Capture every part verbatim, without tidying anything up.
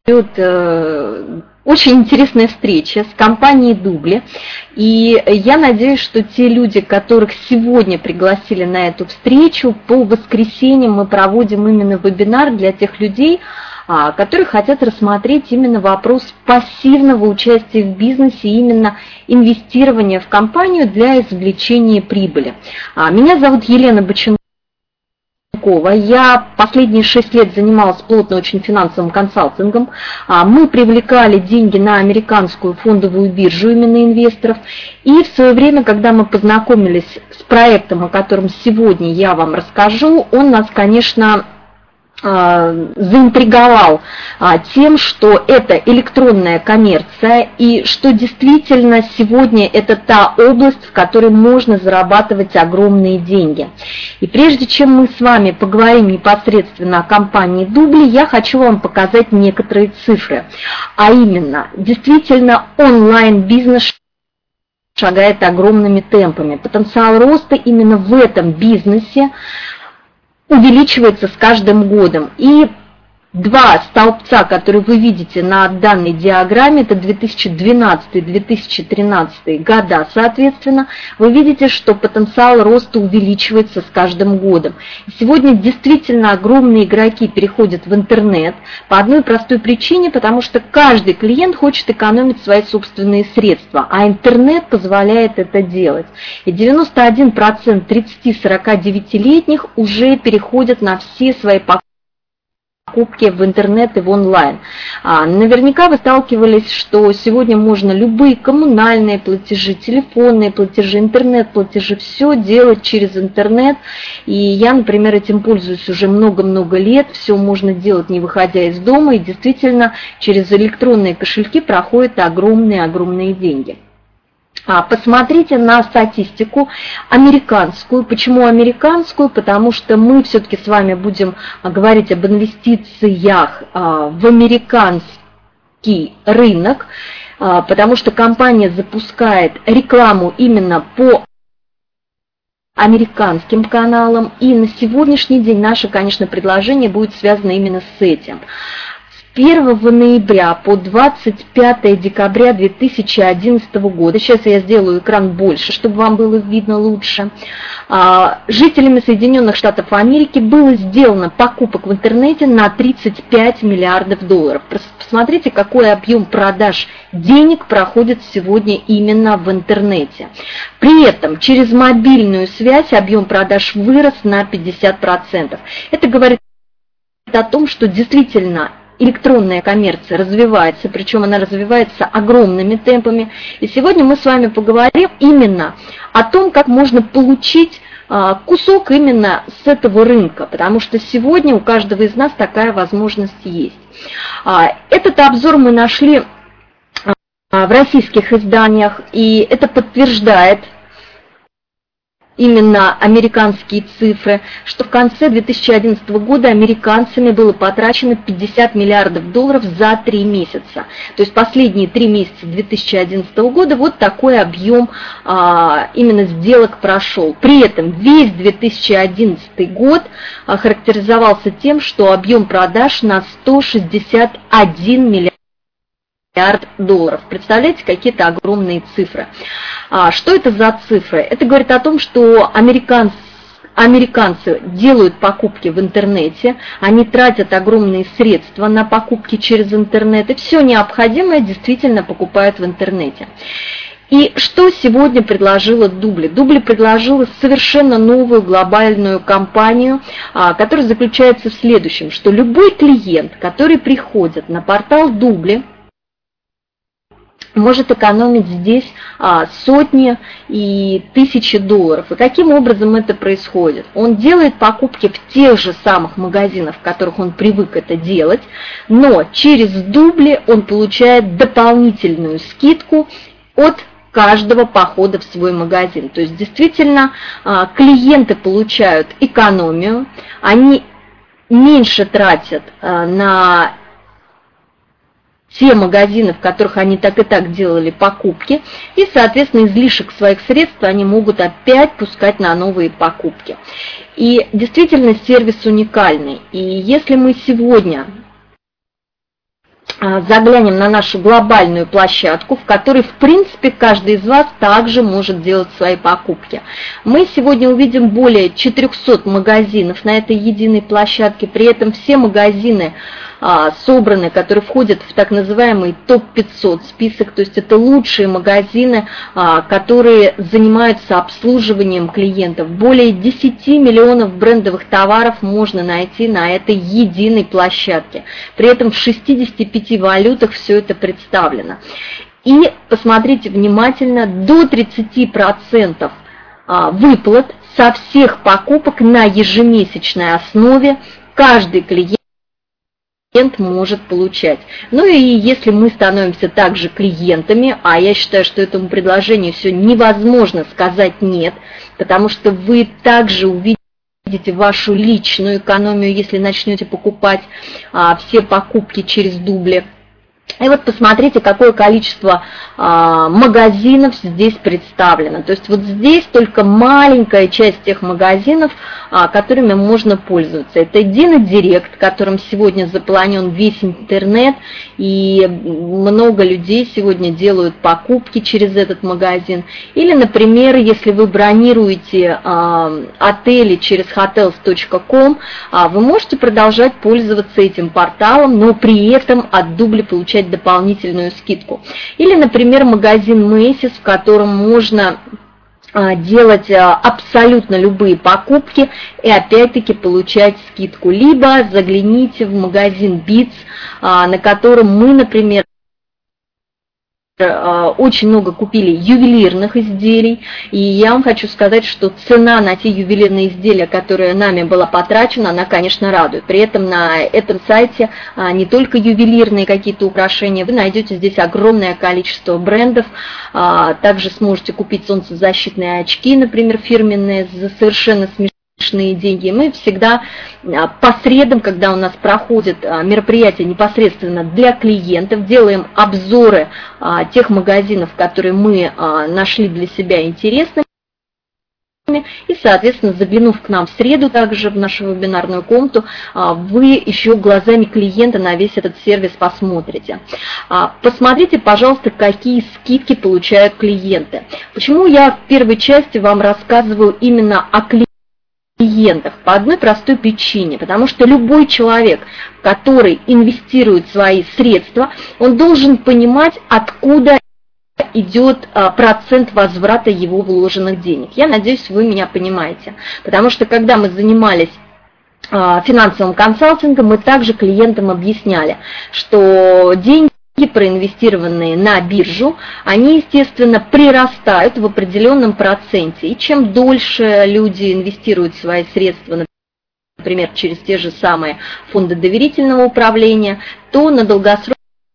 очень интересная встреча с компанией Дубли, и я надеюсь, что те люди, которых сегодня пригласили на эту встречу, по воскресеньям мы проводим именно вебинар для тех людей, которые хотят рассмотреть именно вопрос пассивного участия в бизнесе, именно инвестирования в компанию для извлечения прибыли. Меня зовут Елена Боченкова. Я последние шесть лет занималась плотно очень финансовым консалтингом. Мы привлекали деньги на американскую фондовую биржу именно инвесторов. И в свое время, когда мы познакомились с проектом, о котором сегодня я вам расскажу, он нас, конечно, заинтриговал тем, что это электронная коммерция и что действительно сегодня это та область, в которой можно зарабатывать огромные деньги. И прежде чем мы с вами поговорим непосредственно о компании Дубли, я хочу вам показать некоторые цифры. А именно, действительно онлайн-бизнес шагает огромными темпами. Потенциал роста именно в этом бизнесе увеличивается с каждым годом. И два столбца, которые вы видите на данной диаграмме, это две тысячи двенадцатый — две тысячи тринадцатый года, соответственно, вы видите, что потенциал роста увеличивается с каждым годом. И сегодня действительно огромные игроки переходят в интернет по одной простой причине, потому что каждый клиент хочет экономить свои собственные средства, а интернет позволяет это делать. И девяносто один процент тридцати-сорока-девятилетних уже переходят на все свои покупки покупки в интернет и в онлайн. А, наверняка вы сталкивались, что сегодня можно любые коммунальные платежи, телефонные платежи, интернет-платежи, все делать через интернет. И я, например, этим пользуюсь уже много-много лет. Все можно делать, не выходя из дома. И действительно, через электронные кошельки проходят огромные-огромные деньги. Посмотрите на статистику американскую. Почему американскую? Потому что мы все-таки с вами будем говорить об инвестициях в американский рынок, потому что компания запускает рекламу именно по американским каналам. И на сегодняшний день наше, конечно, предложение будет связано именно с этим. первого ноября по двадцать пятое декабря две тысячи одиннадцатого года, сейчас я сделаю экран больше, чтобы вам было видно лучше, жителями Соединенных Штатов Америки было сделано покупок в интернете на тридцать пять миллиардов долларов. Посмотрите, какой объем продаж денег проходит сегодня именно в интернете. При этом через мобильную связь объем продаж вырос на пятьдесят процентов. Это говорит о том, что действительно электронная коммерция развивается, причем она развивается огромными темпами. И сегодня мы с вами поговорим именно о том, как можно получить кусок именно с этого рынка, потому что сегодня у каждого из нас такая возможность есть. Этот обзор мы нашли в российских изданиях, и это подтверждает именно американские цифры, что в конце две тысячи одиннадцатого года американцами было потрачено пятьдесят миллиардов долларов за три месяца. То есть последние три месяца две тысячи одиннадцатого года вот такой объем а, именно сделок прошел. При этом весь две тысячи одиннадцатый год а, характеризовался тем, что объем продаж на сто шестьдесят один миллиард долларов. Представляете, какие-то огромные цифры. А, что это за цифры? Это говорит о том, что американцы, американцы делают покупки в интернете, они тратят огромные средства на покупки через интернет, и все необходимое действительно покупают в интернете. И что сегодня предложила Дубли? Дубли предложила совершенно новую глобальную кампанию, которая заключается в следующем, что любой клиент, который приходит на портал Дубли, может экономить здесь а, сотни и тысячи долларов. И каким образом это происходит? Он делает покупки в тех же самых магазинах, в которых он привык это делать, но через Дубли он получает дополнительную скидку от каждого похода в свой магазин. То есть действительно а, клиенты получают экономию, они меньше тратят а, на те магазины, в которых они так и так делали покупки, и, соответственно, излишек своих средств они могут опять пускать на новые покупки. И действительно сервис уникальный. И если мы сегодня заглянем на нашу глобальную площадку, в которой, в принципе, каждый из вас также может делать свои покупки. Мы сегодня увидим более четырёхсот магазинов на этой единой площадке, при этом все магазины а, собраны, которые входят в так называемый топ пятьсот список, то есть это лучшие магазины, а, которые занимаются обслуживанием клиентов. Более десяти миллионов брендовых товаров можно найти на этой единой площадке. При этом в шестидесяти пяти валютах все это представлено. И посмотрите внимательно, до тридцати процентов выплат со всех покупок на ежемесячной основе каждый клиент может получать. Ну и если мы становимся также клиентами, а я считаю, что этому предложению все невозможно сказать нет, потому что вы также увидите вашу личную экономию, если начнете покупать а, все покупки через дубли. И вот посмотрите, какое количество а, магазинов здесь представлено. То есть вот здесь только маленькая часть тех магазинов, а, которыми можно пользоваться. Это Dina Direct, которым сегодня заполонен весь интернет, и много людей сегодня делают покупки через этот магазин. Или, например, если вы бронируете а, отели через hotels точка ком, а, вы можете продолжать пользоваться этим порталом, но при этом от дубля получать дополнительную скидку. Или, например, магазин Macy's, в котором можно делать абсолютно любые покупки и опять-таки получать скидку. Либо загляните в магазин Beats, на котором мы, например, очень много купили ювелирных изделий, и я вам хочу сказать, что цена на те ювелирные изделия, которые нами была потрачена, она, конечно, радует. При этом на этом сайте не только ювелирные какие-то украшения, вы найдете здесь огромное количество брендов, также сможете купить солнцезащитные очки, например, фирменные, за совершенно смешные деньги. Мы всегда по средам, когда у нас проходит мероприятие непосредственно для клиентов, делаем обзоры тех магазинов, которые мы нашли для себя интересными. И, соответственно, заглянув к нам в среду также в нашу вебинарную комнату, вы еще глазами клиента на весь этот сервис посмотрите. Посмотрите, пожалуйста, какие скидки получают клиенты. Почему я в первой части вам рассказываю именно о клиентах? клиентов по одной простой причине, потому что любой человек, который инвестирует свои средства, он должен понимать, откуда идет процент возврата его вложенных денег. Я надеюсь, вы меня понимаете, потому что когда мы занимались финансовым консалтингом, мы также клиентам объясняли, что деньги, проинвестированные на биржу, они, естественно, прирастают в определенном проценте. И чем дольше люди инвестируют свои средства, например, через те же самые фонды доверительного управления, то на долгосрочном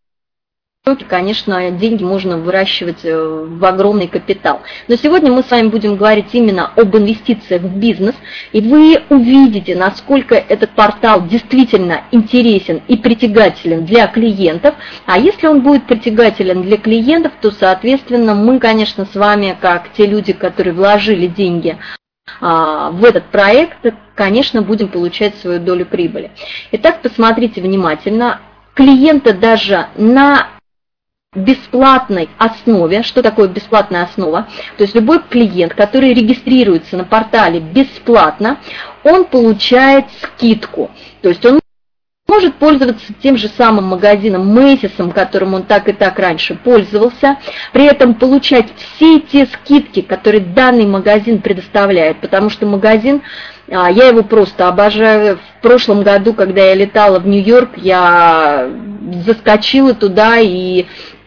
конечно, деньги можно выращивать в огромный капитал. Но сегодня мы с вами будем говорить именно об инвестициях в бизнес, и вы увидите, насколько этот портал действительно интересен и притягателен для клиентов. А если он будет притягателен для клиентов, то, соответственно, мы, конечно, с вами, как те люди, которые вложили деньги в этот проект, конечно, будем получать свою долю прибыли. Итак, посмотрите внимательно. Клиенты даже на бесплатной основе. Что такое бесплатная основа? То есть любой клиент, который регистрируется на портале бесплатно, он получает скидку. То есть он может пользоваться тем же самым магазином Macy's, которым он так и так раньше пользовался, при этом получать все те скидки, которые данный магазин предоставляет, потому что магазин, я его просто обожаю. В прошлом году, когда я летала в Нью-Йорк, я заскочила туда и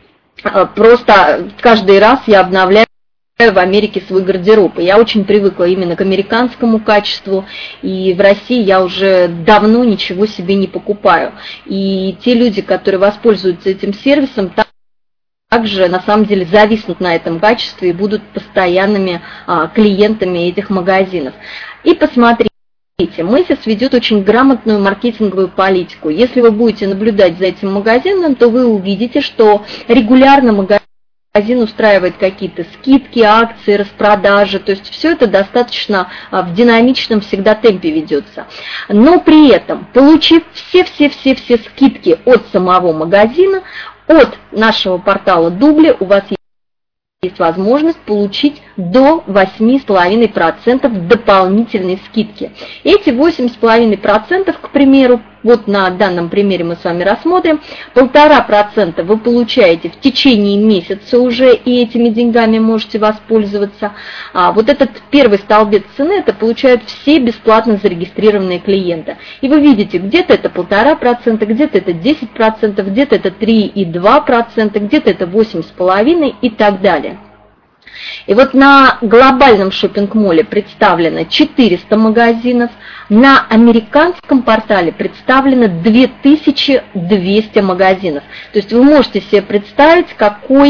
просто каждый раз я обновляю в Америке свой гардероб. И я очень привыкла именно к американскому качеству, и в России я уже давно ничего себе не покупаю. И те люди, которые воспользуются этим сервисом, также на самом деле зависнут на этом качестве и будут постоянными клиентами этих магазинов. И посмотрите, Macy's ведет очень грамотную маркетинговую политику. Если вы будете наблюдать за этим магазином, то вы увидите, что регулярно магазин магазин устраивает какие-то скидки, акции, распродажи, то есть все это достаточно в динамичном всегда темпе ведется. Но при этом, получив все-все-все-все скидки от самого магазина, от нашего портала Дубли у вас есть есть возможность получить до восемь целых пять десятых процента дополнительной скидки. Эти восемь целых пять десятых процента, к примеру, вот на данном примере мы с вами рассмотрим, полтора процента вы получаете в течение месяца уже, и этими деньгами можете воспользоваться. А вот этот первый столбец цены, это получают все бесплатно зарегистрированные клиенты. И вы видите, где-то это полтора процента, где-то это десять процентов, где-то это три и два десятых процента, где-то это восемь целых пять десятых и так далее. И вот на глобальном шоппинг-моле представлено четыреста магазинов, на американском портале представлено две тысячи двести магазинов. То есть вы можете себе представить, какой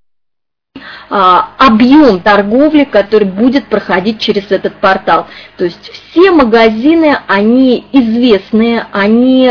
а, объем торговли, который будет проходить через этот портал. То есть все магазины, они известные, они,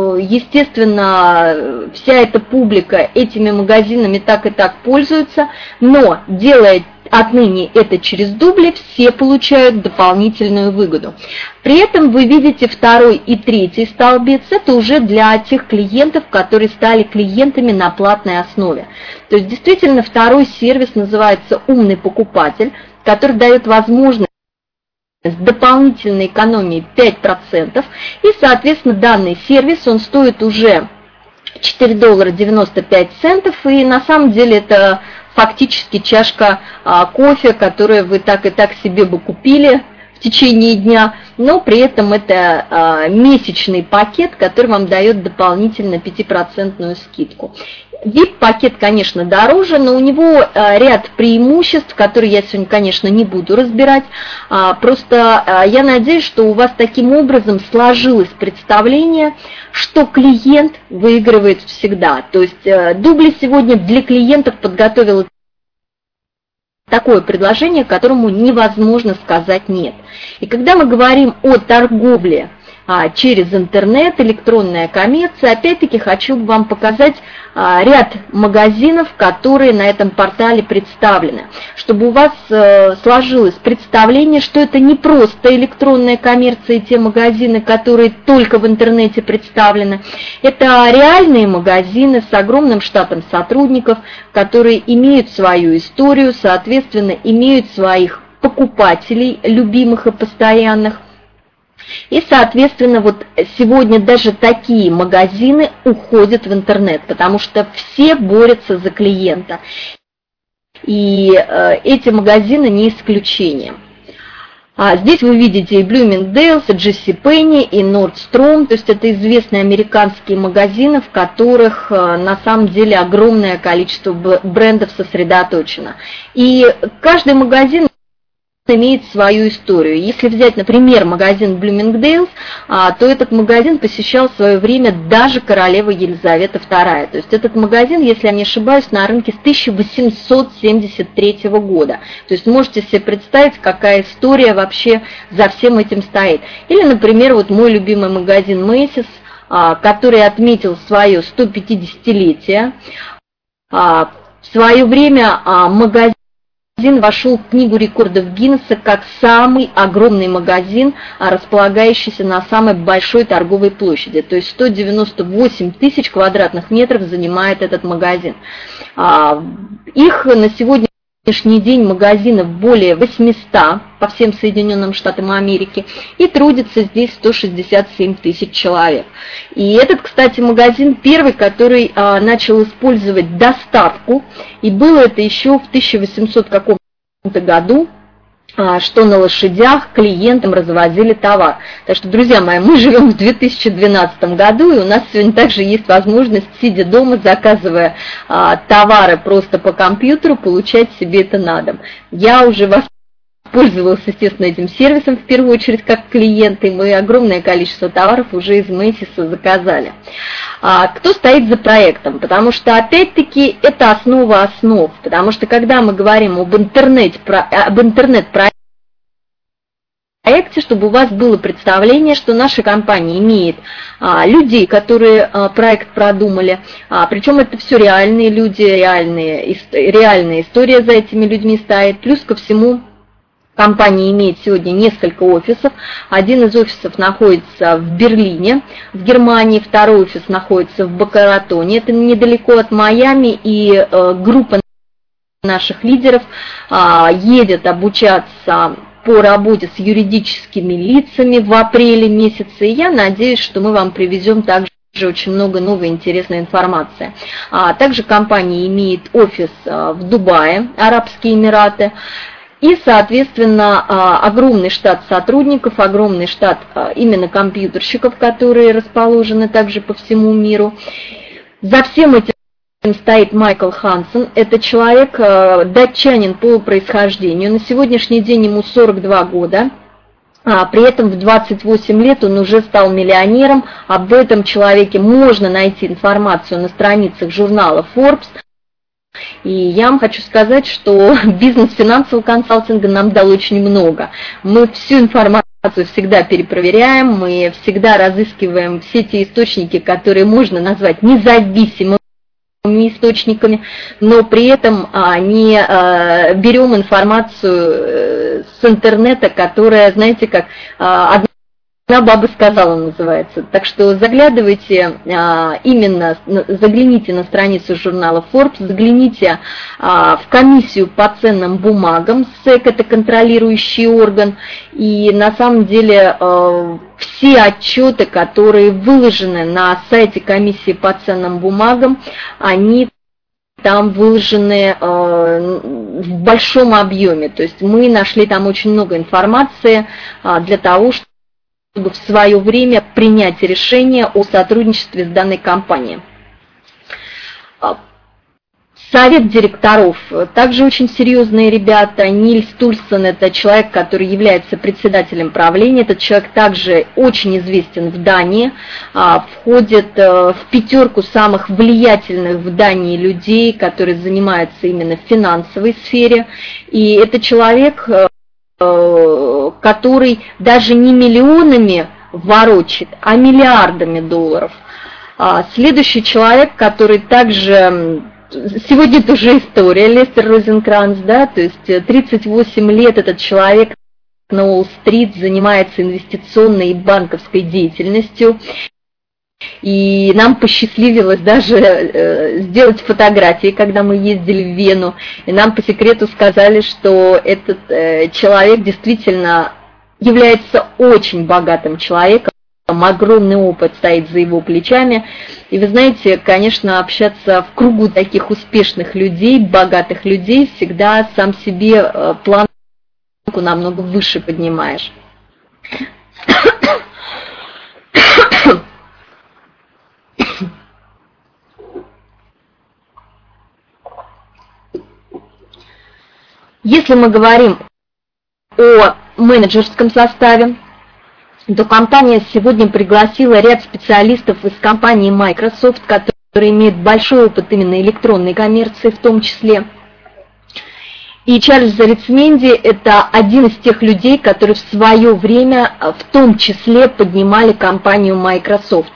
естественно, вся эта публика этими магазинами так и так пользуется, но делая отныне это через Дубли, все получают дополнительную выгоду. При этом вы видите второй и третий столбец, это уже для тех клиентов, которые стали клиентами на платной основе. То есть действительно второй сервис называется «Умный покупатель», который дает возможность дополнительной экономии пять процентов, и, соответственно, данный сервис, он стоит уже четыре доллара девяносто пять центов, и на самом деле это фактически чашка а, кофе, которую вы так и так себе бы купили в течение дня, но при этом это а, месячный пакет, который вам дает дополнительно пятипроцентную скидку. ви ай пи-пакет, конечно, дороже, но у него а, ряд преимуществ, которые я сегодня, конечно, не буду разбирать. А, просто а, я надеюсь, что у вас таким образом сложилось представление, что клиент выигрывает всегда. То есть а, Дубли сегодня для клиентов подготовил такое предложение, которому невозможно сказать «нет». И когда мы говорим о торговле а, через интернет, электронная коммерция, опять-таки хочу вам показать а, ряд магазинов, которые на этом портале представлены, чтобы у вас а, сложилось представление, что это не просто электронная коммерция и те магазины, которые только в интернете представлены, это реальные магазины с огромным штатом сотрудников, которые имеют свою историю, соответственно, имеют своих покупателей, любимых и постоянных. И, соответственно, вот сегодня даже такие магазины уходят в интернет, потому что все борются за клиента. И э, эти магазины не исключение. А здесь вы видите и Bloomingdale's, и джей си Penney, и Nordstrom, то есть это известные американские магазины, в которых э, на самом деле огромное количество брендов сосредоточено. И каждый магазин имеет свою историю. Если взять, например, магазин Bloomingdale's, то этот магазин посещал в свое время даже королева Елизавета вторая. То есть этот магазин, если я не ошибаюсь, на рынке с тысяча восемьсот семьдесят третьего года. То есть можете себе представить, какая история вообще за всем этим стоит. Или, например, вот мой любимый магазин Macy's, который отметил свое сто пятидесятилетие. В свое время магазин Магазин вошел в книгу рекордов Гиннесса как самый огромный магазин, располагающийся на самой большой торговой площади. То есть сто девяносто восемь тысяч квадратных метров занимает этот магазин. Их на сегодняшний день магазинов более восьмисот по всем Соединенным Штатам Америки, и трудится здесь сто шестьдесят семь тысяч человек. И этот, кстати, магазин первый, который а, начал использовать доставку, и было это еще в тысяча восемьсотом каком-то году, а, что на лошадях клиентам развозили товар. Так что, друзья мои, мы живем в две тысячи двенадцатом году, и у нас сегодня также есть возможность, сидя дома, заказывая а, товары просто по компьютеру, получать себе это на дом. Я уже вас пользовалась, естественно, этим сервисом в первую очередь как клиент, и мы огромное количество товаров уже из Macy's заказали. А кто стоит за проектом? Потому что, опять-таки, это основа основ, потому что, когда мы говорим об интернете, об интернет-проекте, проекте, чтобы у вас было представление, что наша компания имеет а, людей, которые а, проект продумали, а, причем это все реальные люди, реальные, реальная история за этими людьми стоит. Плюс ко всему, компания имеет сегодня несколько офисов. Один из офисов находится в Берлине, в Германии, второй офис находится в Бока-Ратоне, это недалеко от Майами, и э, группа наших лидеров э, едет обучаться по работе с юридическими лицами в апреле месяце, и я надеюсь, что мы вам привезем также очень много новой интересной информации. А также компания имеет офис в Дубае, Арабские Эмираты, и, соответственно, огромный штат сотрудников, огромный штат именно компьютерщиков, которые расположены также по всему миру. За всем этим стоит Майкл Хансен. Это человек, датчанин по происхождению. На сегодняшний день ему сорок два года. При этом в двадцать восемь лет он уже стал миллионером. Об этом человеке можно найти информацию на страницах журнала Forbes. И я вам хочу сказать, что бизнес финансового консалтинга нам дал очень много. Мы всю информацию всегда перепроверяем, мы всегда разыскиваем все те источники, которые можно назвать независимыми источниками, но при этом не берем информацию с интернета, которая, знаете, как одна баба сказала, называется. Так что заглядывайте именно, загляните на страницу журнала Forbes, загляните в комиссию по ценным бумагам, СЭК это контролирующий орган, и на самом деле все отчеты, которые выложены на сайте комиссии по ценным бумагам, они там выложены э, в большом объеме. То есть мы нашли там очень много информации э, для того, чтобы в свое время принять решение о сотрудничестве с данной компанией. Совет директоров, также очень серьезные ребята. Нильс Тульсон – это человек, который является председателем правления. Этот человек также очень известен в Дании, входит в пятерку самых влиятельных в Дании людей, которые занимаются именно в финансовой сфере. И это человек, который даже не миллионами ворочит, а миллиардами долларов. Следующий человек, который также... Сегодня это уже история, Лестер Розенкранц, да, то есть тридцать восемь лет этот человек на Уолл-стрит занимается инвестиционной и банковской деятельностью. И нам посчастливилось даже э, сделать фотографии, когда мы ездили в Вену, и нам по секрету сказали, что этот э, человек действительно является очень богатым человеком. Огромный опыт стоит за его плечами. И вы знаете, конечно, общаться в кругу таких успешных людей, богатых людей, всегда сам себе планку намного выше поднимаешь. Если мы говорим о менеджерском составе, то компания сегодня пригласила ряд специалистов из компании Microsoft, которые имеют большой опыт именно электронной коммерции в том числе. И Чарльз Арицменди – это один из тех людей, которые в свое время в том числе поднимали компанию Microsoft.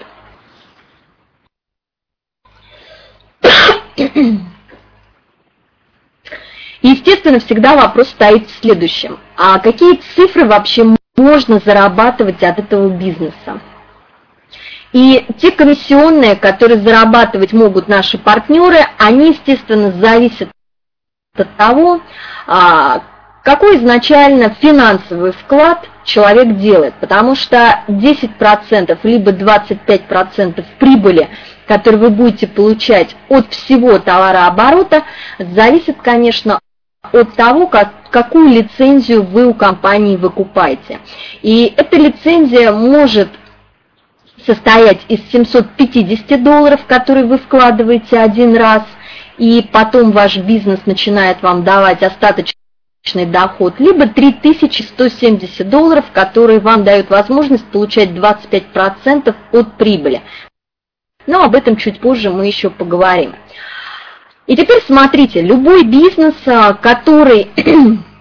Естественно, всегда вопрос стоит в следующем. А какие цифры вообще можно зарабатывать от этого бизнеса? И те комиссионные, которые зарабатывать могут наши партнеры, они, естественно, зависят от того, какой изначально финансовый вклад человек делает. Потому что десять процентов либо двадцать пять процентов прибыли, которые вы будете получать от всего товарооборота, зависит, конечно, от того, как, какую лицензию вы у компании выкупаете. И эта лицензия может состоять из семисот пятидесяти долларов, которые вы вкладываете один раз, и потом ваш бизнес начинает вам давать остаточный доход, либо три тысячи сто семьдесят долларов, которые вам дают возможность получать двадцать пять процентов от прибыли. Но об этом чуть позже мы еще поговорим. И теперь смотрите, любой бизнес, который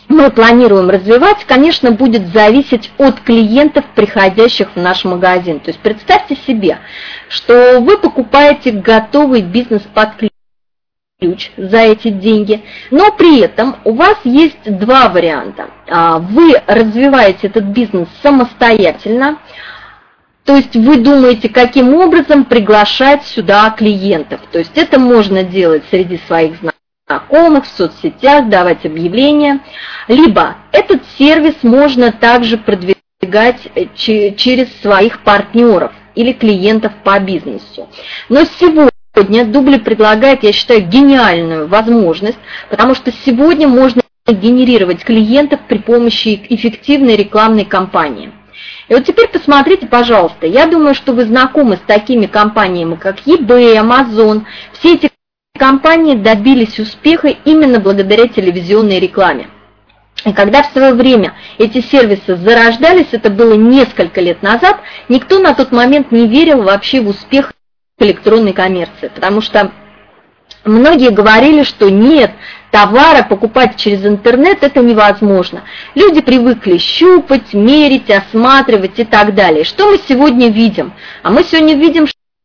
мы планируем развивать, конечно, будет зависеть от клиентов, приходящих в наш магазин. То есть представьте себе, что вы покупаете готовый бизнес под ключ за эти деньги, но при этом у вас есть два варианта. Вы развиваете этот бизнес самостоятельно, то есть вы думаете, каким образом приглашать сюда клиентов. То есть это можно делать среди своих знакомых, в соцсетях, давать объявления. Либо этот сервис можно также продвигать через своих партнеров или клиентов по бизнесу. Но сегодня Сегодня Дубли предлагает, я считаю, гениальную возможность, потому что сегодня можно генерировать клиентов при помощи эффективной рекламной кампании. И вот теперь посмотрите, пожалуйста, я думаю, что вы знакомы с такими компаниями, как eBay, Amazon. Все эти компании добились успеха именно благодаря телевизионной рекламе. И когда в свое время эти сервисы зарождались, это было несколько лет назад, никто на тот момент не верил вообще в успех электронной коммерции, потому что многие говорили, что нет, товары покупать через интернет это невозможно. Люди привыкли щупать, мерить, осматривать и так далее. Что мы сегодня видим? А мы сегодня видим,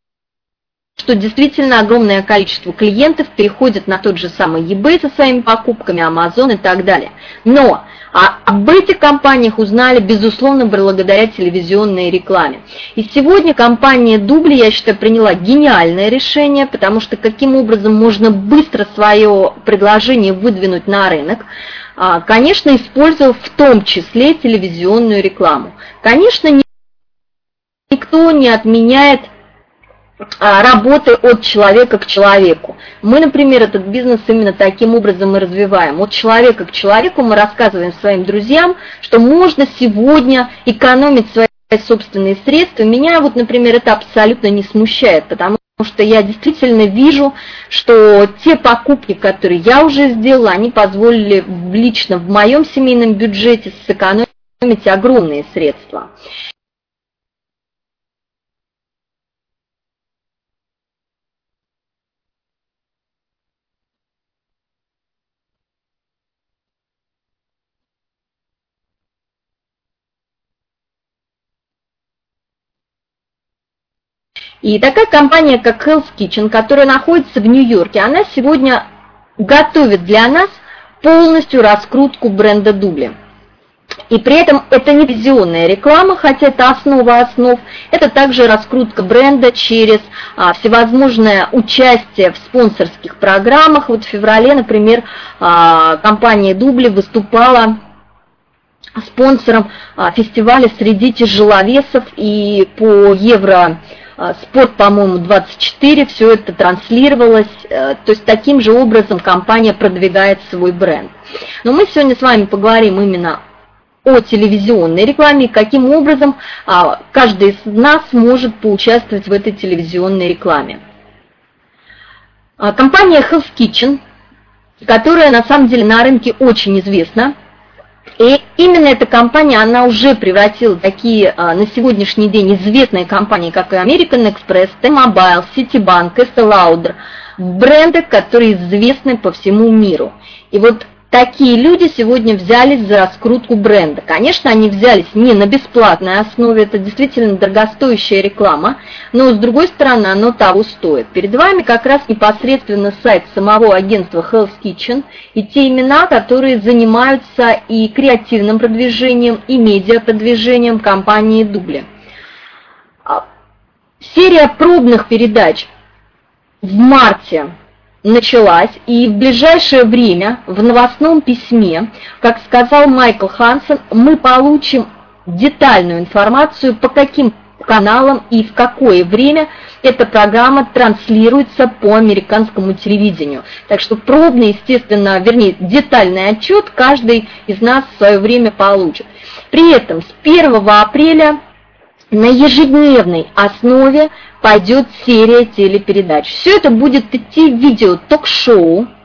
что действительно огромное количество клиентов переходит на тот же самый eBay со своими покупками, Amazon и так далее. Но а об этих компаниях узнали, безусловно, благодаря телевизионной рекламе. И сегодня компания Дубли, я считаю, приняла гениальное решение, потому что каким образом можно быстро свое предложение выдвинуть на рынок, конечно, используя в том числе телевизионную рекламу. Конечно, никто не отменяет работы от человека к человеку. Мы, например, этот бизнес именно таким образом и развиваем. От человека к человеку мы рассказываем своим друзьям, что можно сегодня экономить свои собственные средства. Меня вот, например, это абсолютно не смущает, потому что я действительно вижу, что те покупки, которые я уже сделала, они позволили лично в моем семейном бюджете сэкономить огромные средства. И такая компания, как Hell's Kitchen, которая находится в Нью-Йорке, она сегодня готовит для нас полностью раскрутку бренда Дубли. И при этом это не телевизионная реклама, хотя это основа основ, это также раскрутка бренда через а, всевозможное участие в спонсорских программах. Вот в феврале, например, а, компания Дубли выступала спонсором а, фестиваля среди тяжеловесов, и по Евро Спорт, по-моему, двадцать четыре, все это транслировалось, то есть таким же образом компания продвигает свой бренд. Но мы сегодня с вами поговорим именно о телевизионной рекламе, каким образом каждый из нас может поучаствовать в этой телевизионной рекламе. Компания Hell's Kitchen, которая на самом деле на рынке очень известна, и именно эта компания, она уже превратила такие на сегодняшний день известные компании, как и American Express, T-Mobile, Citibank, Estée Lauder, в бренды, которые известны по всему миру. И вот такие люди сегодня взялись за раскрутку бренда. Конечно, они взялись не на бесплатной основе, это действительно дорогостоящая реклама, но с другой стороны, оно того стоит. Перед вами как раз непосредственно сайт самого агентства Hell's Kitchen и те имена, которые занимаются и креативным продвижением, и медиапродвижением компании Дубли. Серия пробных передач в марте началась, и в ближайшее время в новостном письме, как сказал Майкл Хансен, мы получим детальную информацию, по каким каналам и в какое время эта программа транслируется по американскому телевидению. Так что пробный, естественно, вернее, детальный отчет каждый из нас в свое время получит. При этом с первого апреля на ежедневной основе пойдет серия телепередач. Все это будет идти в видео ток-шоу,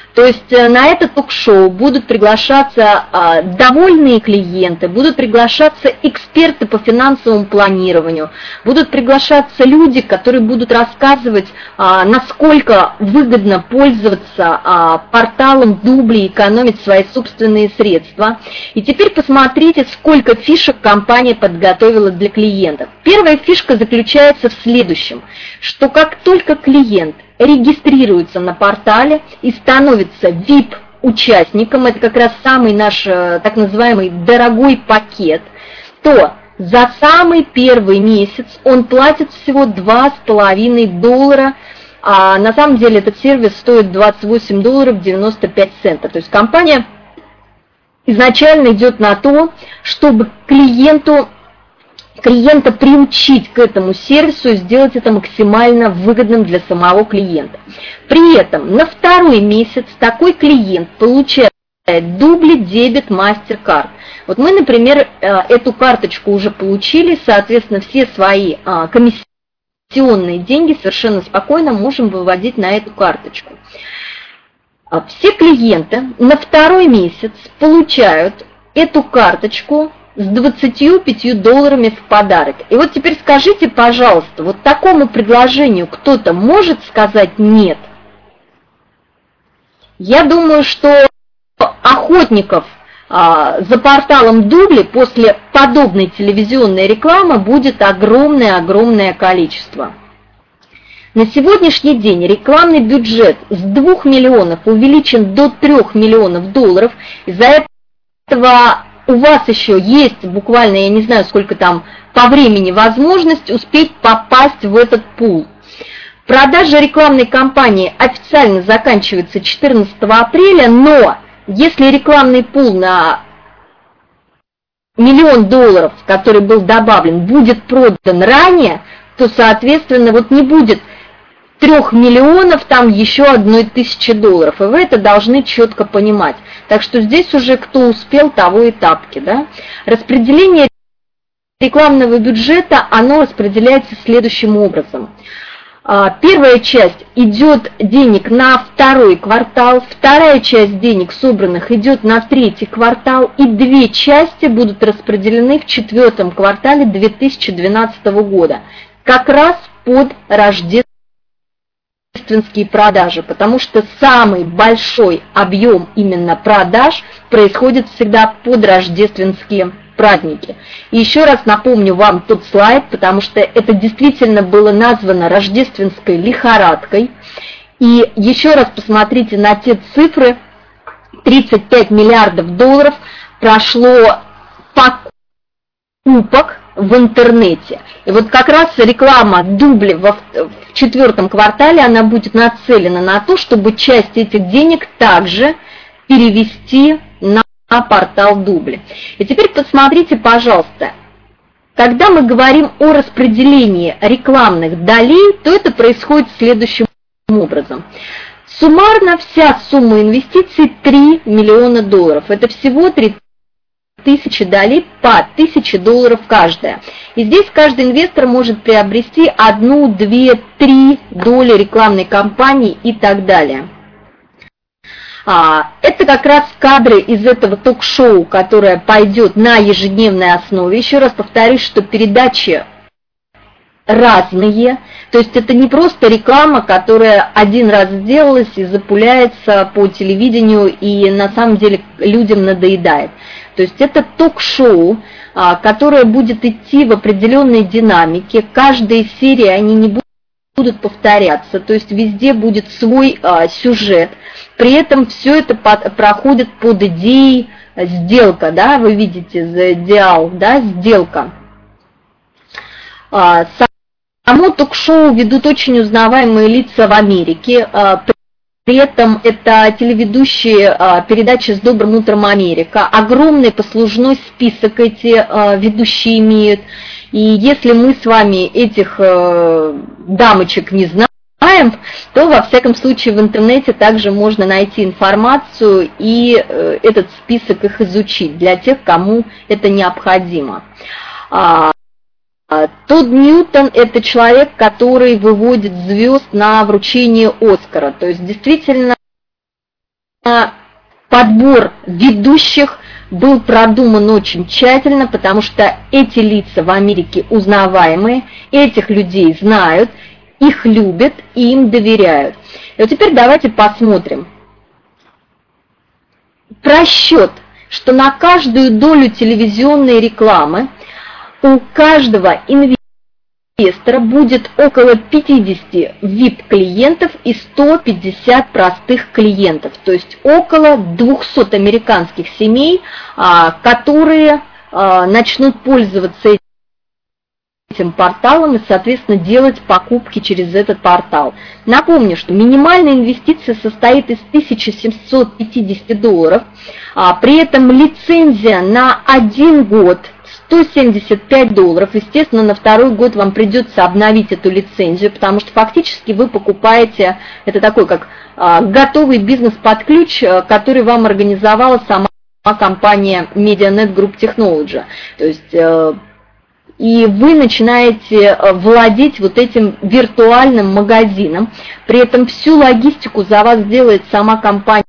То есть на это ток-шоу будут приглашаться а, довольные клиенты, будут приглашаться эксперты по финансовому планированию, будут приглашаться люди, которые будут рассказывать, а, насколько выгодно пользоваться а, порталом Дубли и экономить свои собственные средства. И теперь посмотрите, сколько фишек компания подготовила для клиентов. Первая фишка заключается в следующем, что как только клиент регистрируется на портале и становится ви ай пи-участником, это как раз самый наш так называемый дорогой пакет, то за самый первый месяц он платит всего два с половиной доллара, а на самом деле этот сервис стоит двадцать восемь долларов девяносто пять центов. То есть компания изначально идет на то, чтобы клиенту клиента приучить к этому сервису и сделать это максимально выгодным для самого клиента. При этом на второй месяц такой клиент получает Дубли Debit MasterCard. Вот мы, например, эту карточку уже получили, соответственно, все свои комиссионные деньги совершенно спокойно можем выводить на эту карточку. Все клиенты на второй месяц получают эту карточку с двадцатью пятью долларами в подарок. И вот теперь скажите, пожалуйста, вот такому предложению кто-то может сказать нет? Я думаю, что охотников а, за порталом Дубли после подобной телевизионной рекламы будет огромное-огромное количество. На сегодняшний день рекламный бюджет с двух миллионов увеличен до трёх миллионов долларов. Из-за этого у вас еще есть буквально, я не знаю, сколько там по времени возможность успеть попасть в этот пул. Продажа рекламной кампании официально заканчивается четырнадцатого апреля, но если рекламный пул на миллион долларов, который был добавлен, будет продан ранее, то, соответственно, вот не будет трех миллионов, там еще одной тысячи долларов. И вы это должны четко понимать. Так что здесь уже кто успел, того и тапки. Да? Распределение рекламного бюджета, оно распределяется следующим образом. Первая часть идет денег на второй квартал, вторая часть денег собранных идет на третий квартал, и две части будут распределены в четвертом квартале две тысячи двенадцатого года, как раз под рождественские продажи, потому что самый большой объем именно продаж происходит всегда под рождественские праздники. И еще раз напомню вам тот слайд, потому что это действительно было названо рождественской лихорадкой. И еще раз посмотрите на те цифры, тридцать пять миллиардов долларов прошло покупок в интернете. И вот как раз реклама Дубли во, в четвертом квартале, она будет нацелена на то, чтобы часть этих денег также перевести на портал Дубли. И теперь посмотрите, пожалуйста, когда мы говорим о распределении рекламных долей, то это происходит следующим образом. Суммарно вся сумма инвестиций три миллиона долларов. Это всего три тысячи долей по тысяче долларов каждая. И здесь каждый инвестор может приобрести одну, две, три доли рекламной кампании и так далее. Это как раз кадры из этого ток-шоу, которое пойдет на ежедневной основе. Еще раз повторюсь, что передачи разные. То есть это не просто реклама, которая один раз сделалась и запуляется по телевидению и на самом деле людям надоедает. То есть это ток-шоу, которое будет идти в определенной динамике. Каждая серия, они не будут будут повторяться, то есть везде будет свой а, сюжет, при этом все это под, проходит под идеей сделка, да, вы видите, the deal, да, сделка. А, само ток-шоу ведут очень узнаваемые лица в Америке, а, при этом это телеведущие а, передачи «С добрым утром, Америка», огромный послужной список эти а, ведущие имеют. И если мы с вами этих э, дамочек не знаем, то во всяком случае в интернете также можно найти информацию и э, этот список их изучить для тех, кому это необходимо. А, Тодд Ньютон – это человек, который выводит звезд на вручение Оскара. То есть действительно подбор ведущих был продуман очень тщательно, потому что эти лица в Америке узнаваемые, этих людей знают, их любят и им доверяют. И вот теперь давайте посмотрим. Просчет, что на каждую долю телевизионной рекламы у каждого инвестора будет около пятидесяти ви ай пи-клиентов и ста пятидесяти простых клиентов, то есть около двухсот американских семей, которые начнут пользоваться этим порталом и, соответственно, делать покупки через этот портал. Напомню, что минимальная инвестиция состоит из тысячи семисот пятидесяти долларов, а при этом лицензия на один год сто семьдесят пять долларов. Естественно, на второй год вам придется обновить эту лицензию, потому что фактически вы покупаете, это такой как а, готовый бизнес под ключ, который вам организовала сама компания MediaNet Group Technology. То есть э, и вы начинаете владеть вот этим виртуальным магазином. При этом всю логистику за вас делает сама компания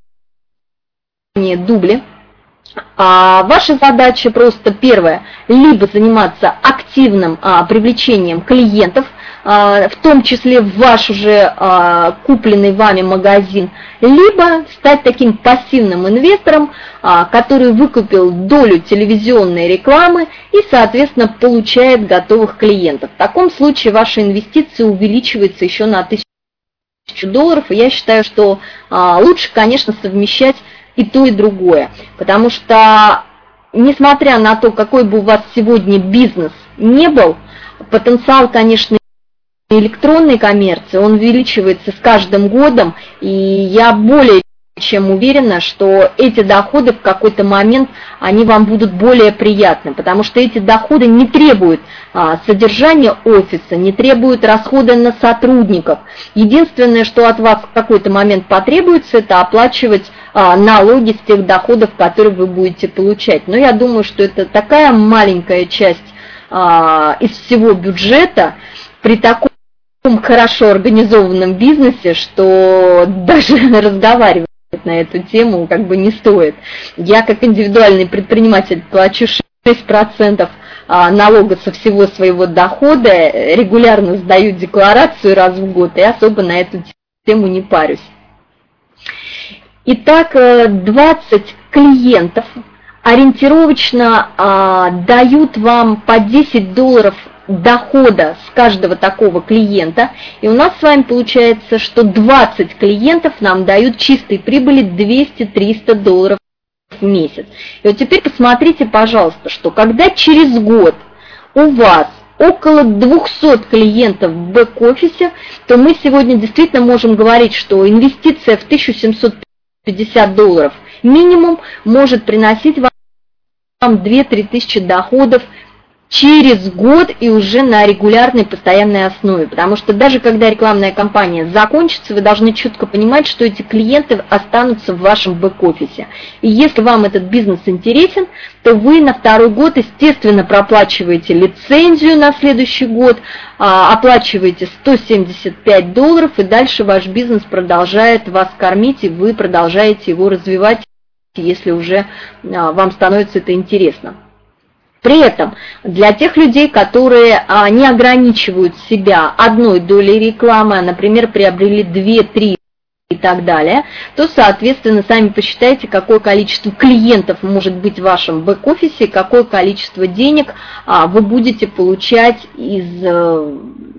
Дубли. А ваша задача просто первое, либо заниматься активным а, привлечением клиентов, а, в том числе в ваш уже а, купленный вами магазин, либо стать таким пассивным инвестором, а, который выкупил долю телевизионной рекламы и, соответственно, получает готовых клиентов. В таком случае ваша инвестиция увеличивается еще на тысячу долларов, и я считаю, что а, лучше, конечно, совмещать и то, и другое, потому что, несмотря на то, какой бы у вас сегодня бизнес не был, потенциал, конечно, электронной коммерции, он увеличивается с каждым годом, и я более чем уверена, что эти доходы в какой-то момент, они вам будут более приятны, потому что эти доходы не требуют а, содержания офиса, не требуют расхода на сотрудников. Единственное, что от вас в какой-то момент потребуется, это оплачивать а, налоги с тех доходов, которые вы будете получать. Но я думаю, что это такая маленькая часть а, из всего бюджета при таком хорошо организованном бизнесе, что даже разговаривать на эту тему как бы не стоит. Я как индивидуальный предприниматель плачу шесть процентов налога со всего своего дохода, регулярно сдаю декларацию раз в год и особо на эту тему не парюсь. Итак, двадцать клиентов ориентировочно дают вам по десять долларов дохода с каждого такого клиента, и у нас с вами получается, что двадцать клиентов нам дают чистой прибыли двести-триста долларов в месяц. И вот теперь посмотрите, пожалуйста, что когда через год у вас около двухсот клиентов в бэк-офисе, то мы сегодня действительно можем говорить, что инвестиция в тысячу семьсот пятьдесят долларов минимум может приносить вам две-три тысячи доходов через год и уже на регулярной постоянной основе. Потому что даже когда рекламная кампания закончится, вы должны четко понимать, что эти клиенты останутся в вашем бэк-офисе. И если вам этот бизнес интересен, то вы на второй год, естественно, проплачиваете лицензию на следующий год, оплачиваете сто семьдесят пять долларов, и дальше ваш бизнес продолжает вас кормить, и вы продолжаете его развивать, если уже вам становится это интересно. При этом для тех людей, которые а, не ограничивают себя одной долей рекламы, а, например, приобрели две-три и так далее, то, соответственно, сами посчитайте, какое количество клиентов может быть в вашем бэк-офисе, какое количество денег а, вы будете получать из а,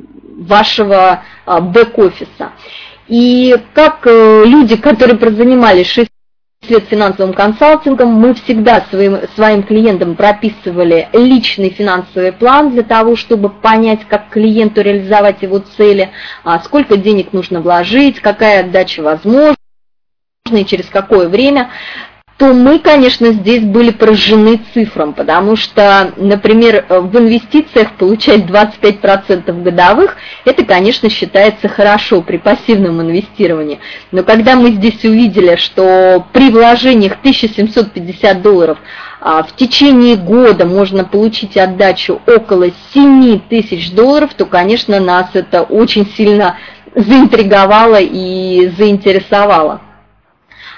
вашего а, бэк-офиса. И как а, люди, которые прозанимались шесть лет финансовым консалтингом, мы всегда своим, своим клиентам прописывали личный финансовый план для того, чтобы понять, как клиенту реализовать его цели, сколько денег нужно вложить, какая отдача возможна и через какое время, то мы, конечно, здесь были поражены цифрам, потому что, например, в инвестициях получать двадцать пять процентов годовых, это, конечно, считается хорошо при пассивном инвестировании. Но когда мы здесь увидели, что при вложениях тысяча семьсот пятьдесят долларов в течение года можно получить отдачу около семи тысяч долларов, то, конечно, нас это очень сильно заинтриговало и заинтересовало.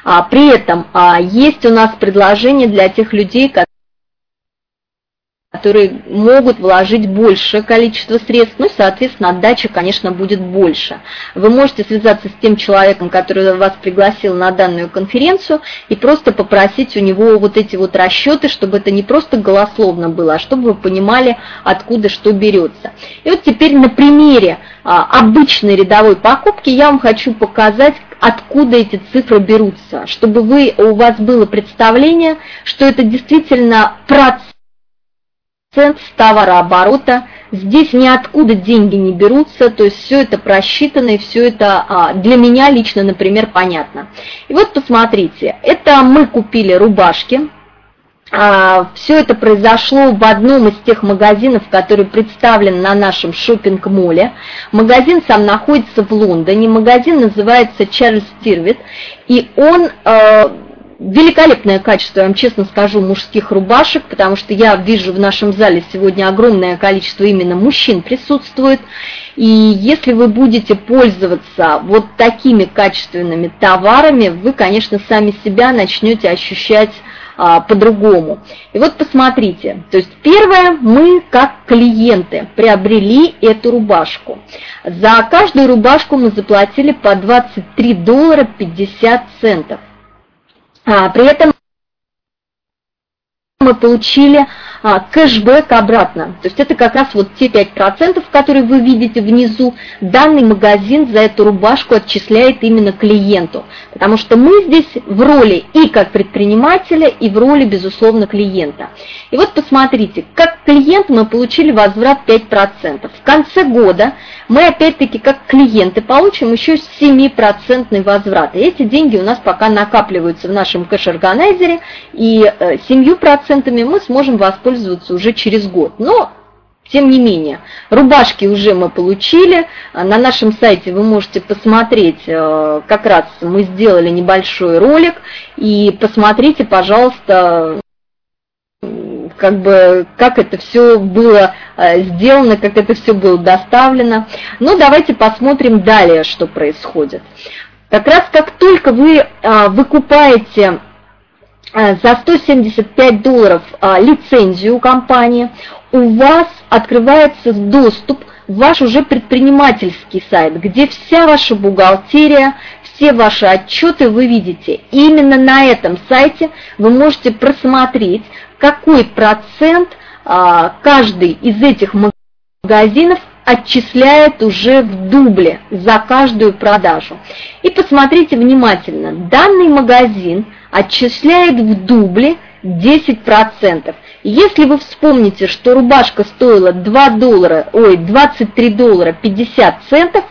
А, при этом а, есть у нас предложение для тех людей, которые которые могут вложить большее количество средств, ну и, соответственно, отдача, конечно, будет больше. Вы можете связаться с тем человеком, который вас пригласил на данную конференцию, и просто попросить у него вот эти вот расчеты, чтобы это не просто голословно было, а чтобы вы понимали, откуда что берется. И вот теперь на примере а, обычной рядовой покупки я вам хочу показать, откуда эти цифры берутся, чтобы вы, у вас было представление, что это действительно процент с товарооборота, здесь ниоткуда деньги не берутся, то есть все это просчитано и все это а, для меня лично, например, понятно. И вот посмотрите, это мы купили рубашки, а, все это произошло в одном из тех магазинов, который представлен на нашем шоппинг-моле. Магазин сам находится в Лондоне, магазин называется Чарльз Тирвит, и он... А, великолепное качество, я вам честно скажу, мужских рубашек, потому что я вижу в нашем зале сегодня огромное количество именно мужчин присутствует. И если вы будете пользоваться вот такими качественными товарами, вы, конечно, сами себя начнете ощущать а, по-другому. И вот посмотрите, то есть первое, мы как клиенты приобрели эту рубашку. За каждую рубашку мы заплатили по двадцать три доллара пятьдесят центов. А, при этом мы получили а, кэшбэк обратно. То есть это как раз вот те пять процентов, которые вы видите внизу. Данный магазин за эту рубашку отчисляет именно клиенту. Потому что мы здесь в роли и как предпринимателя, и в роли, безусловно, клиента. И вот посмотрите, как клиент мы получили возврат пять процентов. В конце года мы опять-таки как клиенты получим еще семь процентов возврат. И эти деньги у нас пока накапливаются в нашем кэш-органайзере, и семь процентов мы сможем воспользоваться уже через год. Но, тем не менее, рубашки уже мы получили. На нашем сайте вы можете посмотреть, как раз мы сделали небольшой ролик, и посмотрите, пожалуйста, как бы, как это все было сделано, как это все было доставлено. Но давайте посмотрим далее, что происходит. Как раз как только вы выкупаете за сто семьдесят пять долларов а, лицензию компании, у вас открывается доступ в ваш уже предпринимательский сайт, где вся ваша бухгалтерия, все ваши отчеты вы видите. И именно на этом сайте вы можете просмотреть, какой процент а, каждый из этих магазинов отчисляет уже в дубле за каждую продажу. И посмотрите внимательно, данный магазин отчисляет в дубле десять процентов. Если вы вспомните, что рубашка стоила два доллара, ой, двадцать три доллара пятьдесят центов,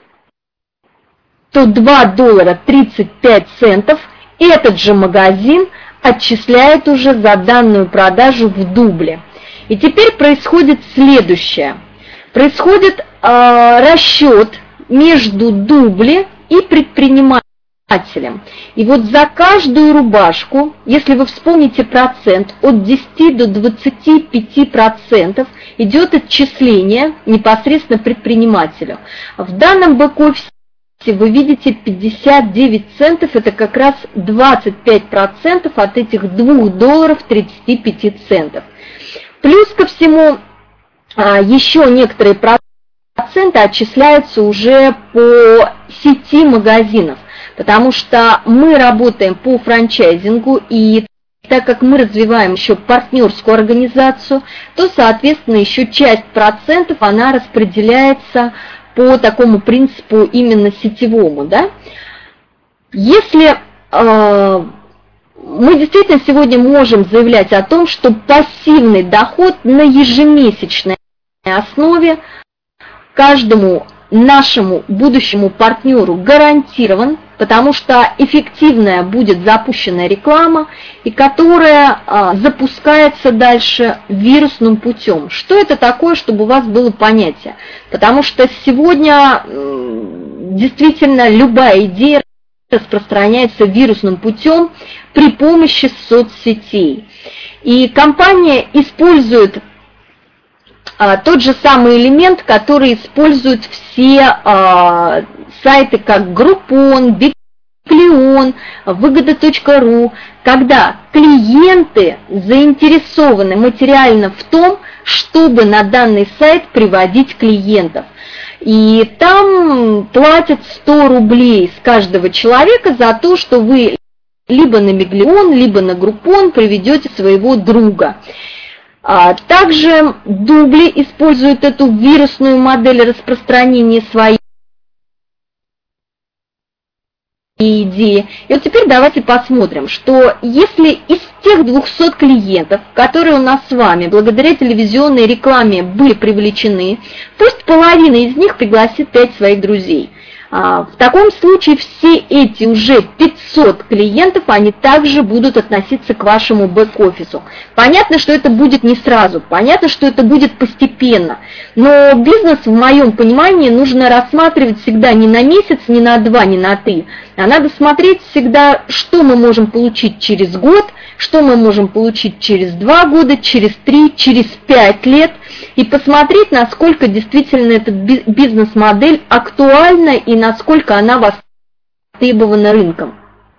то два доллара тридцать пять центов этот же магазин отчисляет уже за данную продажу в дубле. И теперь происходит следующее. Происходит э, расчет между дубле и предпринимателем. И вот за каждую рубашку, если вы вспомните процент, от десяти до двадцати пяти процентов идет отчисление непосредственно предпринимателю. В данном бэк-офисе вы видите пятьдесят девять центов, это как раз двадцать пять процентов от этих двух долларов тридцати пяти центов. Плюс ко всему, еще некоторые проценты отчисляются уже по сети магазинов. Потому что мы работаем по франчайзингу, и так как мы развиваем еще партнерскую организацию, то, соответственно, еще часть процентов, она распределяется по такому принципу именно сетевому. Да? Если э, мы действительно сегодня можем заявлять о том, что пассивный доход на ежемесячной основе каждому нашему будущему партнеру гарантирован, потому что эффективная будет запущенная реклама, и которая а, запускается дальше вирусным путем. Что это такое, чтобы у вас было понятие? Потому что сегодня м, действительно любая идея распространяется вирусным путем при помощи соцсетей. И компания использует а, тот же самый элемент, который используют все а, сайты, как Groupon, Мегаклион, выгода точка ру, когда клиенты заинтересованы материально в том, чтобы на данный сайт приводить клиентов. И там платят сто рублей с каждого человека за то, что вы либо на Мегаклион, либо на Groupon приведете своего друга. Также Дубли используют эту вирусную модель распространения своей идеи. И вот теперь давайте посмотрим, что если из тех двухсот клиентов, которые у нас с вами благодаря телевизионной рекламе были привлечены, пусть половина из них пригласит пять своих друзей. В таком случае все эти уже пятьсот клиентов, они также будут относиться к вашему бэк-офису. Понятно, что это будет не сразу, понятно, что это будет постепенно, но бизнес, в моем понимании, нужно рассматривать всегда не на месяц, не на два, не на три, а надо смотреть всегда, что мы можем получить через год, что мы можем получить через два года, через три, через пять лет, и посмотреть, насколько действительно эта бизнес-модель актуальна и насколько она востребована рынком.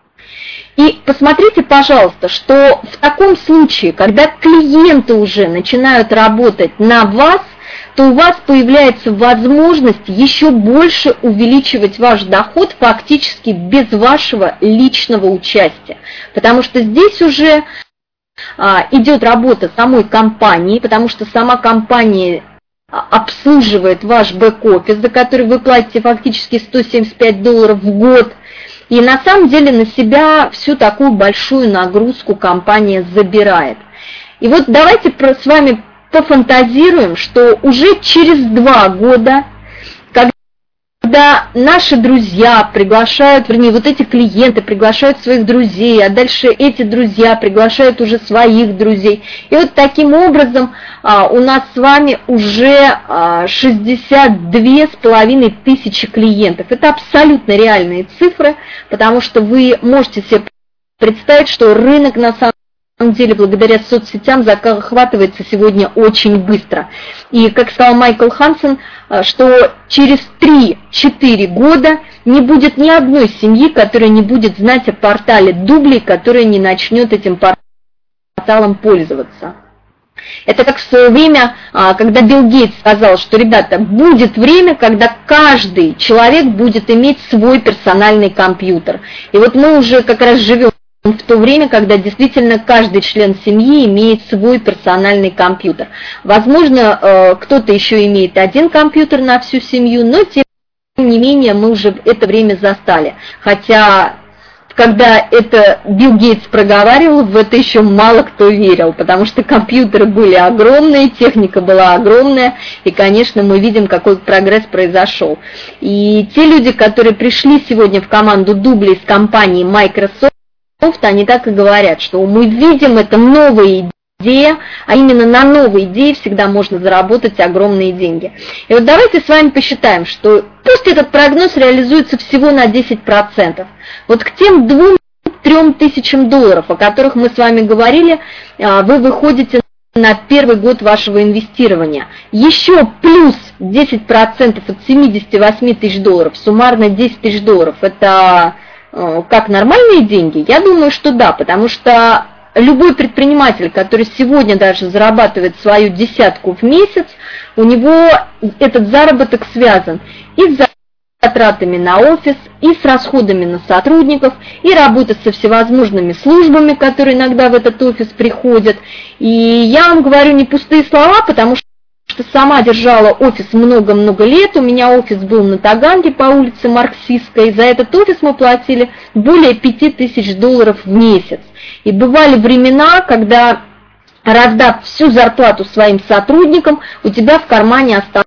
И посмотрите, пожалуйста, что в таком случае, когда клиенты уже начинают работать на вас, то у вас появляется возможность еще больше увеличивать ваш доход фактически без вашего личного участия. Потому что здесь уже а, идет работа самой компании, потому что сама компания обслуживает ваш бэк-офис, за который вы платите фактически сто семьдесят пять долларов в год. И на самом деле на себя всю такую большую нагрузку компания забирает. И вот давайте с вами пофантазируем, что уже через два года, когда наши друзья приглашают, вернее, вот эти клиенты приглашают своих друзей, а дальше эти друзья приглашают уже своих друзей. И вот таким образом а, у нас с вами уже а, шестьдесят две с половиной тысячи клиентов. Это абсолютно реальные цифры, потому что вы можете себе представить, что рынок на самом На самом деле, благодаря соцсетям захватывается сегодня очень быстро. И, как сказал Майкл Хансен, что через три-четыре года не будет ни одной семьи, которая не будет знать о портале Дубли, которая не начнет этим порталом пользоваться. Это как в свое время, когда Билл Гейтс сказал, что, ребята, будет время, когда каждый человек будет иметь свой персональный компьютер. И вот мы уже как раз живем в то время, когда действительно каждый член семьи имеет свой персональный компьютер. Возможно, кто-то еще имеет один компьютер на всю семью, но тем не менее мы уже это время застали. Хотя, когда это Билл Гейтс проговаривал, в это еще мало кто верил, потому что компьютеры были огромные, техника была огромная, и, конечно, мы видим, какой прогресс произошел. И те люди, которые пришли сегодня в команду Дубли из компании Microsoft, они так и говорят, что мы видим, это новая идея, а именно на новой идее всегда можно заработать огромные деньги. И вот давайте с вами посчитаем, что пусть этот прогноз реализуется всего на десять процентов. Вот к тем двум-трем тысячам долларов, о которых мы с вами говорили, вы выходите на первый год вашего инвестирования. Еще плюс десять процентов от семидесяти восьми тысяч долларов, суммарно десять тысяч долларов, это как нормальные деньги? Я думаю, что да, потому что любой предприниматель, который сегодня даже зарабатывает свою десятку в месяц, у него этот заработок связан и с затратами на офис, и с расходами на сотрудников, и работа со всевозможными службами, которые иногда в этот офис приходят. И я вам говорю не пустые слова, потому что что сама держала офис много-много лет, у меня офис был на Таганке по улице Марксистской, и за этот офис мы платили более пяти тысяч долларов в месяц. И бывали времена, когда, раздав всю зарплату своим сотрудникам, у тебя в кармане оставалось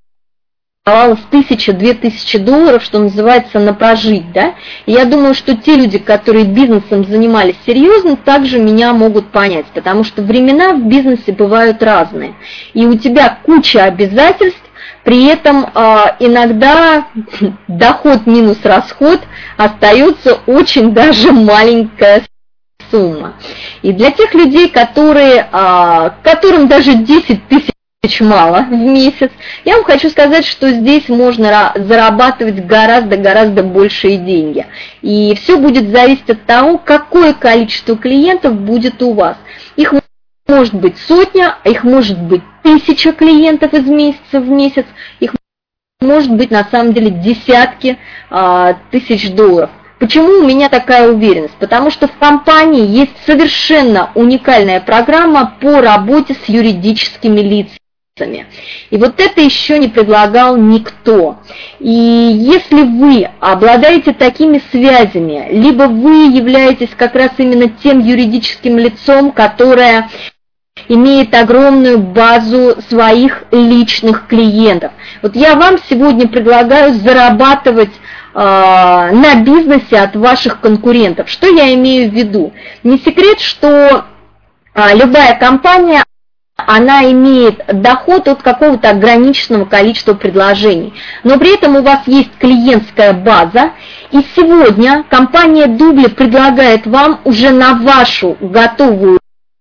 тысяча-две тысячи долларов, что называется, на прожить, да? И я думаю, что те люди, которые бизнесом занимались серьезно, также меня могут понять, потому что времена в бизнесе бывают разные. И у тебя куча обязательств, при этом э, иногда доход минус расход остается очень даже маленькая сумма. И для тех людей, которые, э, которым даже десять тысяч мало в месяц. Я вам хочу сказать, что здесь можно зарабатывать гораздо-гораздо большие деньги. И все будет зависеть от того, какое количество клиентов будет у вас. Их может быть сотня, их может быть тысяча клиентов из месяца в месяц, их может быть на самом деле десятки а, тысяч долларов. Почему у меня такая уверенность? Потому что в компании есть совершенно уникальная программа по работе с юридическими лицами. И вот это еще не предлагал никто. И если вы обладаете такими связями, либо вы являетесь как раз именно тем юридическим лицом, которое имеет огромную базу своих личных клиентов. Вот я вам сегодня предлагаю зарабатывать э, на бизнесе от ваших конкурентов. Что я имею в виду? Не секрет, что э, любая компания, она имеет доход от какого-то ограниченного количества предложений. Но при этом у вас есть клиентская база, и сегодня компания Дубли предлагает вам уже на вашу готовую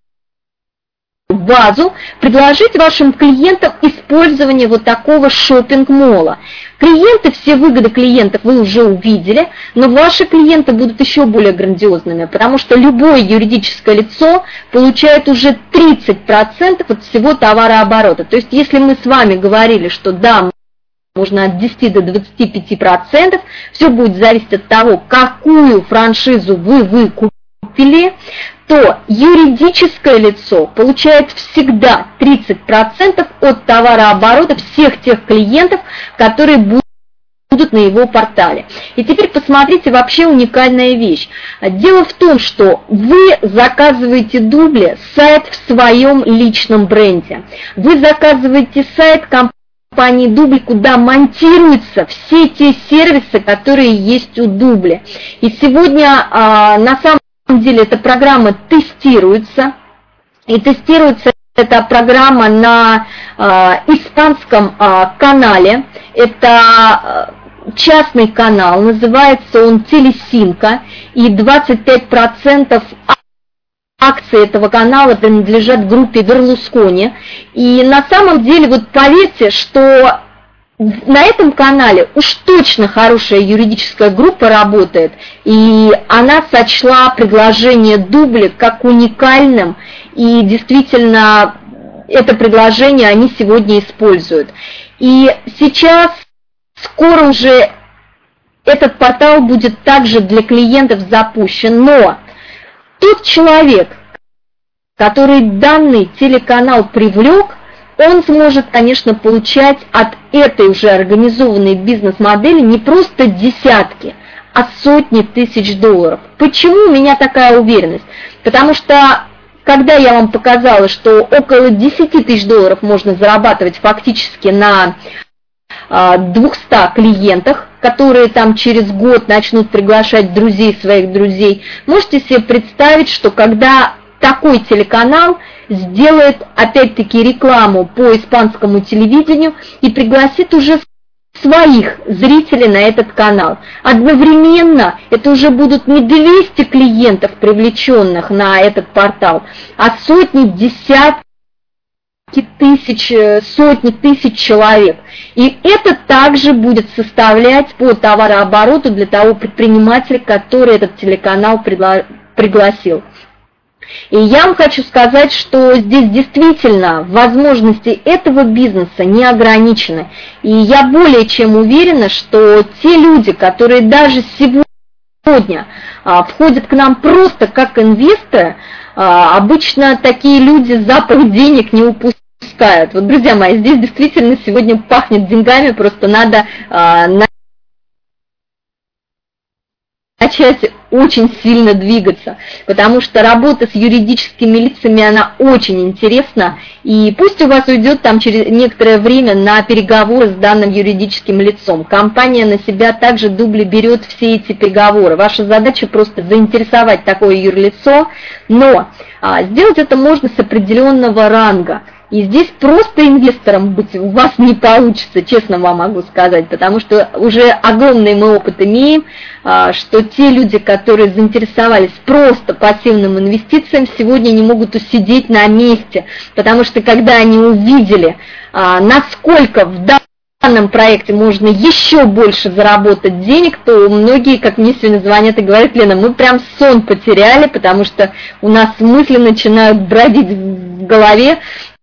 базу предложить вашим клиентам использование вот такого шопинг-мола. Клиенты, все выгоды клиентов вы уже увидели, но ваши клиенты будут еще более грандиозными, потому что любое юридическое лицо получает уже тридцать процентов от всего товарооборота. То есть если мы с вами говорили, что да, можно от десяти до двадцати пяти процентов, все будет зависеть от того, какую франшизу вы выкупили, то юридическое лицо получает всегда тридцать процентов от товарооборота всех тех клиентов, которые будут на его портале. И теперь посмотрите, вообще уникальная вещь. Дело в том, что вы заказываете Дубли сайт в своем личном бренде. Вы заказываете сайт компании Дубли, куда монтируются все те сервисы, которые есть у Дубли. И сегодня на самом На самом деле эта программа тестируется, и тестируется эта программа на э, испанском э, канале. Это э, частный канал, называется он Телесинка, и двадцать пять процентов акций этого канала принадлежат группе Берлускони. И на самом деле, вот поверьте, что на этом канале уж точно хорошая юридическая группа работает, и она сочла предложение Дубли как уникальным, и действительно это предложение они сегодня используют. И сейчас скоро уже этот портал будет также для клиентов запущен, но тот человек, который данный телеканал привлек, он сможет, конечно, получать от этой уже организованной бизнес-модели не просто десятки, а сотни тысяч долларов. Почему у меня такая уверенность? Потому что, когда я вам показала, что около десяти тысяч долларов можно зарабатывать фактически на двухстах клиентах, которые там через год начнут приглашать друзей своих друзей, можете себе представить, что когда такой телеканал сделает опять-таки рекламу по испанскому телевидению и пригласит уже своих зрителей на этот канал. Одновременно это уже будут не двести клиентов, привлеченных на этот портал, а сотни, десятки тысяч, сотни тысяч человек. И это также будет составлять по товарообороту для того предпринимателя, который этот телеканал пригласил. И я вам хочу сказать, что здесь действительно возможности этого бизнеса не ограничены. И я более чем уверена, что те люди, которые даже сегодня а, входят к нам просто как инвесторы, а, обычно такие люди запах денег не упускают. Вот, друзья мои, здесь действительно сегодня пахнет деньгами, просто надо а, начать очень сильно двигаться, потому что работа с юридическими лицами, она очень интересна, и пусть у вас уйдет там через некоторое время на переговоры с данным юридическим лицом. Компания на себя также Дубли берет все эти переговоры. Ваша задача просто заинтересовать такое юрлицо, но а, сделать это можно с определенного ранга. И здесь просто инвестором быть у вас не получится, честно вам могу сказать, потому что уже огромный мы опыт имеем, что те люди, которые заинтересовались просто пассивным инвестициям, сегодня не могут усидеть на месте, потому что когда они увидели, насколько в данном В данном проекте можно еще больше заработать денег, то многие, как мне сегодня звонят и говорят: Лена, мы прям сон потеряли, потому что у нас мысли начинают бродить в голове,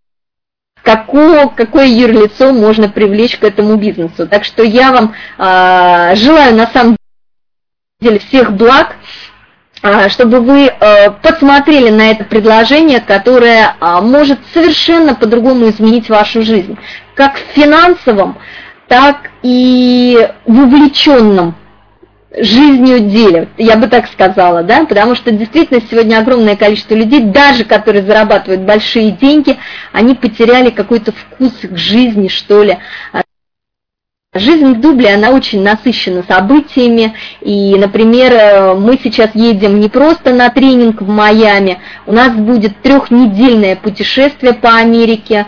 какое, какое юрлицо можно привлечь к этому бизнесу. Так что я вам э, желаю на самом деле всех благ, чтобы вы посмотрели на это предложение, которое может совершенно по-другому изменить вашу жизнь, как в финансовом, так и в увлеченном жизнью деле, я бы так сказала, да, потому что действительно сегодня огромное количество людей, даже которые зарабатывают большие деньги, они потеряли какой-то вкус к жизни, что ли. Жизнь в Дубле, она очень насыщена событиями, и, например, мы сейчас едем не просто на тренинг в Майами, у нас будет трехнедельное путешествие по Америке,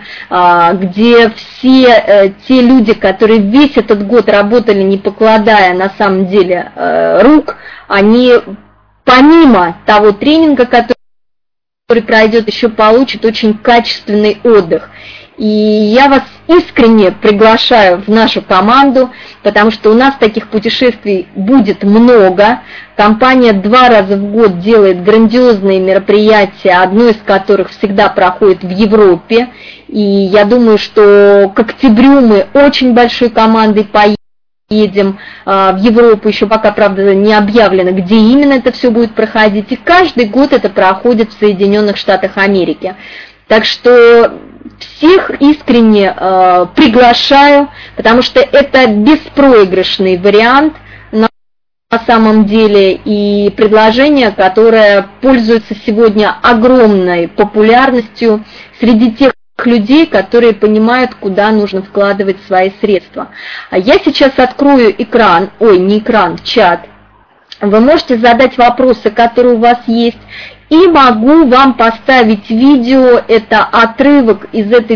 где все те люди, которые весь этот год работали, не покладая на самом деле рук, они помимо того тренинга, который пройдет, еще получат очень качественный отдых. И я вас искренне приглашаю в нашу команду, потому что у нас таких путешествий будет много. Компания два раза в год делает грандиозные мероприятия, одно из которых всегда проходит в Европе. И я думаю, что к октябрю мы очень большой командой поедем в Европу, еще пока, правда, не объявлено, где именно это все будет проходить. И каждый год это проходит в Соединенных Штатах Америки. Так что всех искренне э, приглашаю, потому что это беспроигрышный вариант на, на самом деле и предложение, которое пользуется сегодня огромной популярностью среди тех людей, которые понимают, куда нужно вкладывать свои средства. А я сейчас открою экран, ой, не экран, чат. Вы можете задать вопросы, которые у вас есть. И могу вам поставить видео, это отрывок из этой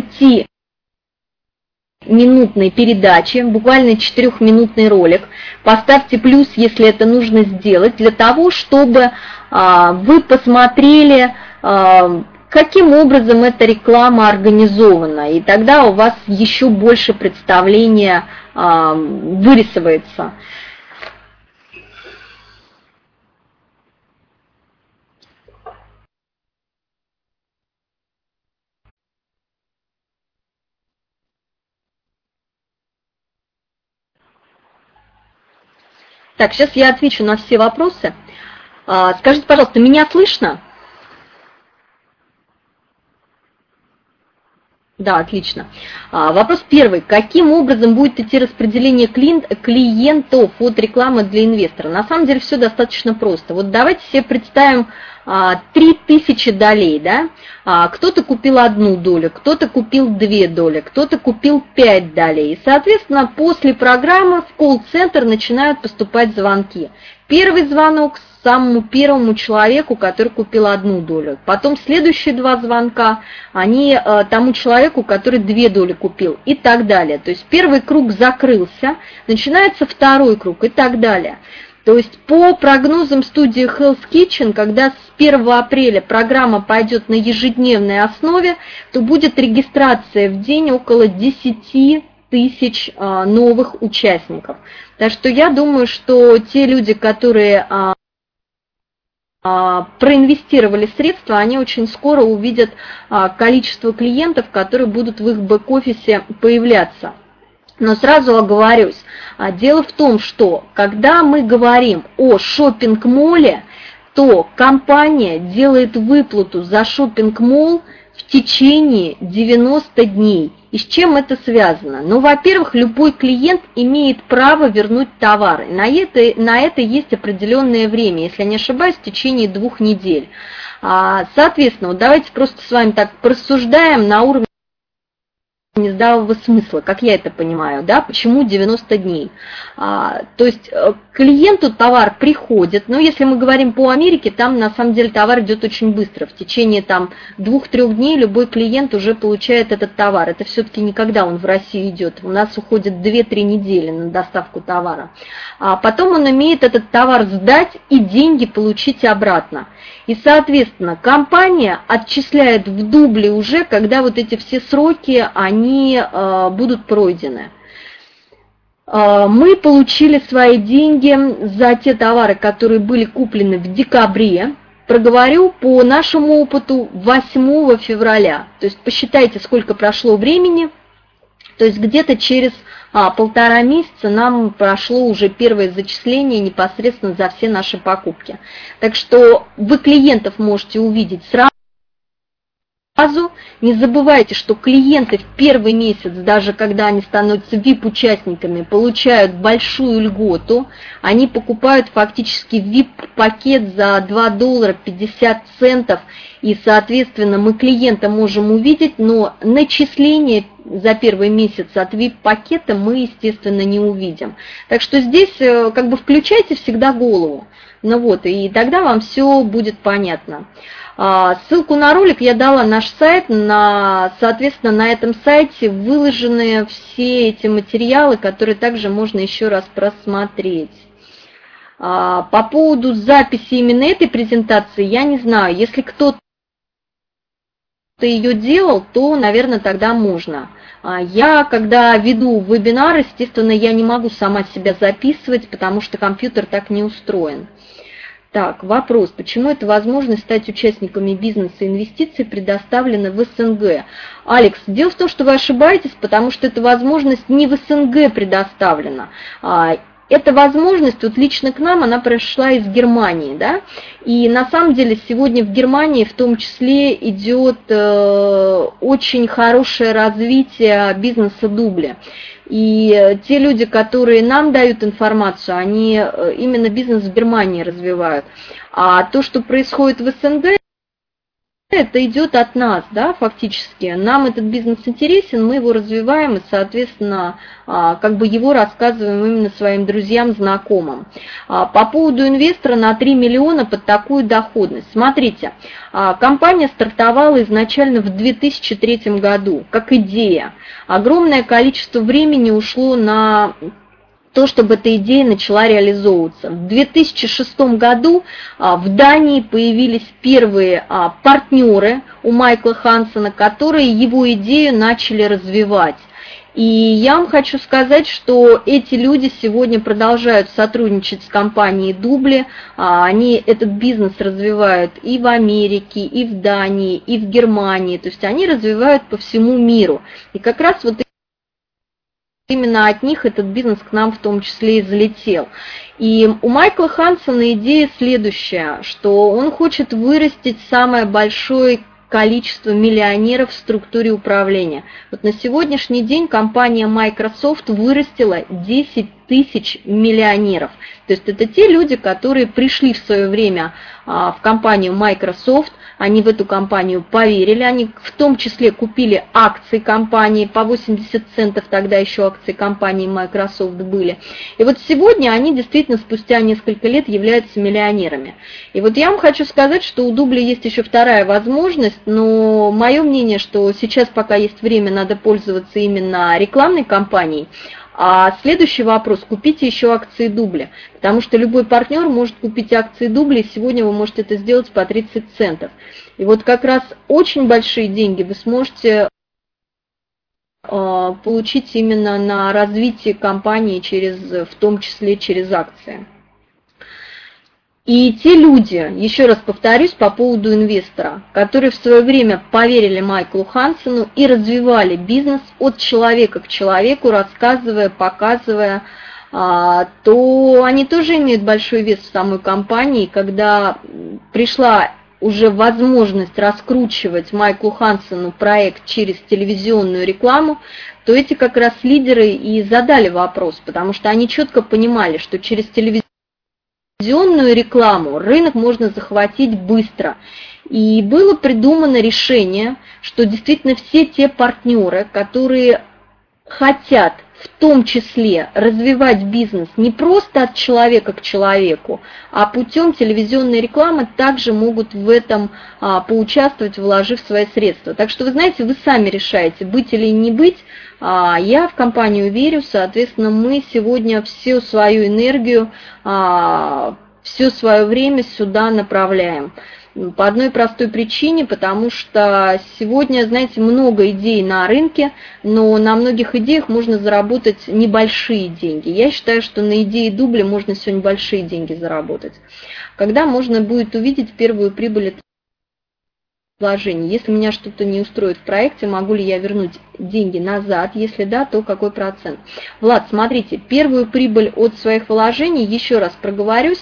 тридцатиминутной передачи, буквально четырехминутный ролик. Поставьте плюс, если это нужно сделать, для того, чтобы а, вы посмотрели, а, каким образом эта реклама организована. И тогда у вас еще больше представления а, вырисовывается. Так, сейчас я отвечу на все вопросы. Скажите, пожалуйста, меня слышно? Да, отлично. Вопрос первый. Каким образом будет идти распределение клиентов от рекламы для инвестора? На самом деле все достаточно просто. Вот давайте себе представим три тысячи долей, да? Кто-то купил одну долю, кто-то купил две доли, кто-то купил пять долей. И, соответственно, после программы в колл-центр начинают поступать звонки. Первый звонок самому первому человеку, который купил одну долю. Потом следующие два звонка, они тому человеку, который две доли купил, и так далее. То есть первый круг закрылся, начинается второй круг и так далее. То есть по прогнозам студии Hell's Kitchen, когда с первого апреля программа пойдет на ежедневной основе, то будет регистрация в день около десяти тысяч новых участников. Так что я думаю, что те люди, которые проинвестировали средства, они очень скоро увидят количество клиентов, которые будут в их бэк-офисе появляться. Но сразу оговорюсь, дело в том, что когда мы говорим о шоппинг-моле, то компания делает выплату за шоппинг-молл в течение девяноста дней. И с чем это связано? Ну, во-первых, любой клиент имеет право вернуть товар. На это, на это есть определенное время, если я не ошибаюсь, в течение двух недель. Соответственно, вот давайте просто с вами так порассуждаем на уровне здравого смысла, как я это понимаю, да, почему девяносто дней. А, то есть клиенту товар приходит, но если мы говорим по Америке, там на самом деле товар идет очень быстро, в течение там двух-трех дней любой клиент уже получает этот товар, это все-таки никогда он в Россию идет, у нас уходит две-три недели на доставку товара, а потом он имеет этот товар сдать и деньги получить обратно. И, соответственно, компания отчисляет в дубле уже, когда вот эти все сроки, они э, будут пройдены. Э, мы получили свои деньги за те товары, которые были куплены в декабре. Проговорю по нашему опыту восьмого февраля. То есть посчитайте, сколько прошло времени. То есть где-то через а, полтора месяца нам прошло уже первое зачисление непосредственно за все наши покупки. Так что вы клиентов можете увидеть сразу. Не забывайте, что клиенты в первый месяц, даже когда они становятся ви ай пи-участниками, получают большую льготу. Они покупают фактически ви ай пи-пакет за два доллара пятьдесят центов. И, соответственно, мы клиента можем увидеть, но начисление за первый месяц от ви ай пи-пакета мы, естественно, не увидим. Так что здесь как бы включайте всегда голову. Ну вот, и тогда вам все будет понятно. Ссылку на ролик я дала наш сайт, на, соответственно, на этом сайте выложены все эти материалы, которые также можно еще раз просмотреть. По поводу записи именно этой презентации, я не знаю, если кто-то ее делал, то, наверное, тогда можно. Я, когда веду вебинар, естественно, я не могу сама себя записывать, потому что компьютер так не устроен. Так, вопрос, почему эта возможность стать участниками бизнеса и инвестиций предоставлена в СНГ? Алекс, дело в том, что вы ошибаетесь, потому что эта возможность не в СНГ предоставлена. Эта возможность, вот лично к нам, она пришла из Германии, да, и на самом деле сегодня в Германии в том числе идет э, очень хорошее развитие бизнеса дубля. И те люди, которые нам дают информацию, они именно бизнес в Германии развивают. А то, что происходит в СНГ, это идет от нас, да, фактически. Нам этот бизнес интересен, мы его развиваем и, соответственно, как бы его рассказываем именно своим друзьям, знакомым. По поводу инвестора на три миллиона под такую доходность. Смотрите, компания стартовала изначально в две тысячи третьем году, как идея. Огромное количество времени ушло на то, чтобы эта идея начала реализовываться. В две тысячи шестом году в Дании появились первые партнеры у Майкла Хансена, которые его идею начали развивать. И я вам хочу сказать, что эти люди сегодня продолжают сотрудничать с компанией Дубли, они этот бизнес развивают и в Америке, и в Дании, и в Германии, то есть они развивают по всему миру. И как раз вот именно от них этот бизнес к нам в том числе и залетел. И у Майкла Хансена идея следующая, что он хочет вырастить самое большое количество миллионеров в структуре управления. Вот на сегодняшний день компания Microsoft вырастила десять тысяч миллионеров. То есть это те люди, которые пришли в свое время в компанию Microsoft, они в эту компанию поверили, они в том числе купили акции компании, по восемьдесят центов тогда еще акции компании Microsoft были. И вот сегодня они действительно спустя несколько лет являются миллионерами. И вот я вам хочу сказать, что у Дубли есть еще вторая возможность, но мое мнение, что сейчас, пока есть время, надо пользоваться именно рекламной кампанией. А следующий вопрос, купите еще акции Дубля, потому что любой партнер может купить акции Дубля, и сегодня вы можете это сделать по тридцать центов. И вот как раз очень большие деньги вы сможете э, получить именно на развитие компании, через, в том числе через акции. И те люди, еще раз повторюсь по поводу инвестора, которые в свое время поверили Майклу Хансену и развивали бизнес от человека к человеку, рассказывая, показывая, то они тоже имеют большой вес в самой компании. Когда пришла уже возможность раскручивать Майклу Хансену проект через телевизионную рекламу, то эти как раз лидеры и задали вопрос, потому что они четко понимали, что через телевизионную телевизионную рекламу рынок можно захватить быстро. И было придумано решение, что действительно все те партнеры, которые хотят в том числе развивать бизнес не просто от человека к человеку, а путем телевизионной рекламы также могут в этом а, поучаствовать, вложив свои средства. Так что, вы знаете, вы сами решаете, быть или не быть. А, я в компанию верю, соответственно, мы сегодня всю свою энергию, а, все свое время сюда направляем. По одной простой причине, потому что сегодня, знаете, много идей на рынке, но на многих идеях можно заработать небольшие деньги. Я считаю, что на идее дубля можно сегодня большие деньги заработать. Когда можно будет увидеть первую прибыль от вложений? Если меня что-то не устроит в проекте, могу ли я вернуть деньги назад? Если да, то какой процент? Влад, смотрите, первую прибыль от своих вложений, еще раз проговорюсь,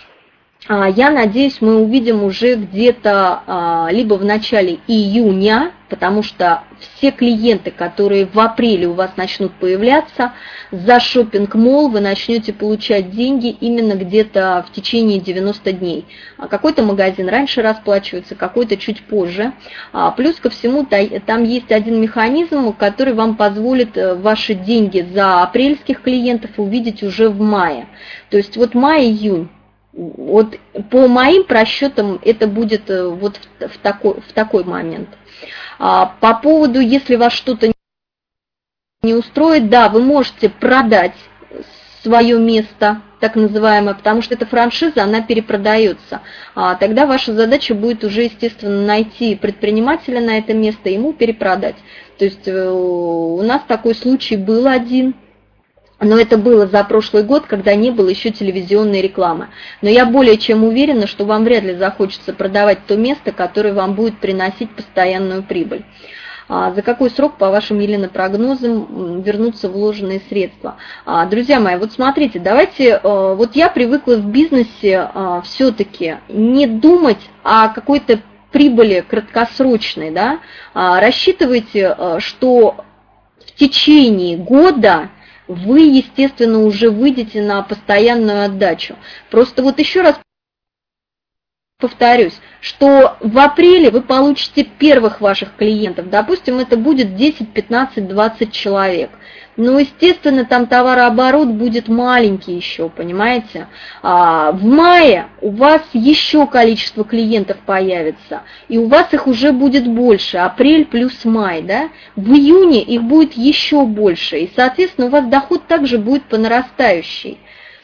я надеюсь, мы увидим уже где-то либо в начале июня, потому что все клиенты, которые в апреле у вас начнут появляться, за шоппинг-молл вы начнете получать деньги именно где-то в течение девяноста дней. Какой-то магазин раньше расплачивается, какой-то чуть позже. Плюс ко всему, там есть один механизм, который вам позволит ваши деньги за апрельских клиентов увидеть уже в мае. То есть вот май-июнь. Вот по моим просчетам это будет вот в, в, такой, в такой момент. А, по поводу, если вас что-то не устроит, да, вы можете продать свое место, так называемое, потому что эта франшиза, она перепродается. А, тогда ваша задача будет уже, естественно, найти предпринимателя на это место и ему перепродать. То есть у нас такой случай был один. Но это было за прошлый год, когда не было еще телевизионной рекламы. Но я более чем уверена, что вам вряд ли захочется продавать то место, которое вам будет приносить постоянную прибыль. А за какой срок, по вашим, Елена, прогнозам, вернутся вложенные средства? А, друзья мои, вот смотрите, давайте, вот я привыкла в бизнесе все-таки не думать о какой-то прибыли краткосрочной, да? Рассчитывайте, что в течение года вы, естественно, уже выйдете на постоянную отдачу. Просто вот еще раз повторюсь, что в апреле вы получите первых ваших клиентов, допустим, это будет десять, пятнадцать, двадцать человек. Но, естественно, там товарооборот будет маленький еще, понимаете? А в мае у вас еще количество клиентов появится, и у вас их уже будет больше, апрель плюс май, да? В июне их будет еще больше, и, соответственно, у вас доход также будет по нарастающей.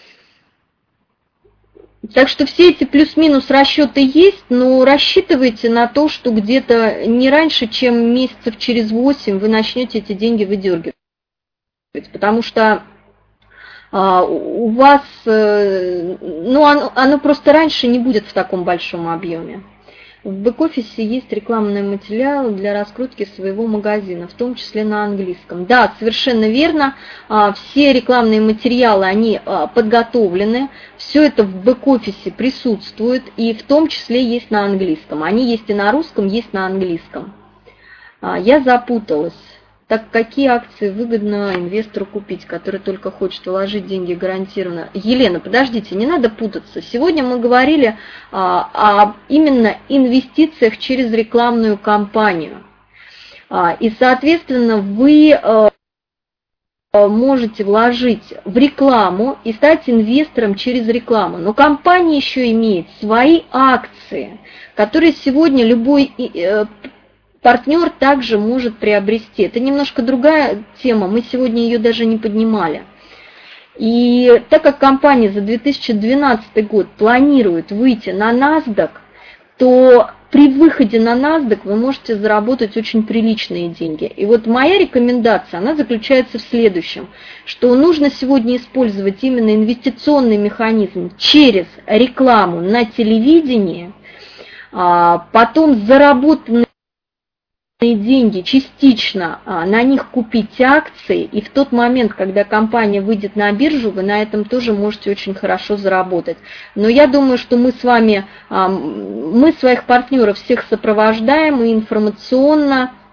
Так что все эти плюс-минус расчеты есть, но рассчитывайте на то, что где-то не раньше, чем месяцев через восемь вы начнете эти деньги выдергивать. Потому что а, у вас, ну, оно, оно просто раньше не будет в таком большом объеме. В бэк-офисе есть рекламные материалы для раскрутки своего магазина, в том числе на английском. Да, совершенно верно, все рекламные материалы, они подготовлены, все это в бэк-офисе присутствует, и в том числе есть на английском. Они есть и на русском, есть на английском. Я запуталась. Так какие акции выгодно инвестору купить, который только хочет вложить деньги гарантированно? Елена, подождите, не надо путаться. Сегодня мы говорили а, о именно инвестициях через рекламную кампанию. А, и, соответственно, вы а, можете вложить в рекламу и стать инвестором через рекламу. Но компания еще имеет свои акции, которые сегодня любой партнер также может приобрести. Это немножко другая тема, мы сегодня ее даже не поднимали. И так как компания за две тысячи двенадцатый год планирует выйти на NASDAQ, то при выходе на NASDAQ вы можете заработать очень приличные деньги. И вот моя рекомендация, она заключается в следующем, что нужно сегодня использовать именно инвестиционный механизм через рекламу на телевидении, потом заработанные деньги частично на них купить акции, и в тот момент, когда компания выйдет на биржу, вы на этом тоже можете очень хорошо заработать. Но я думаю, что мы с вами, мы своих партнеров всех сопровождаем и информационно,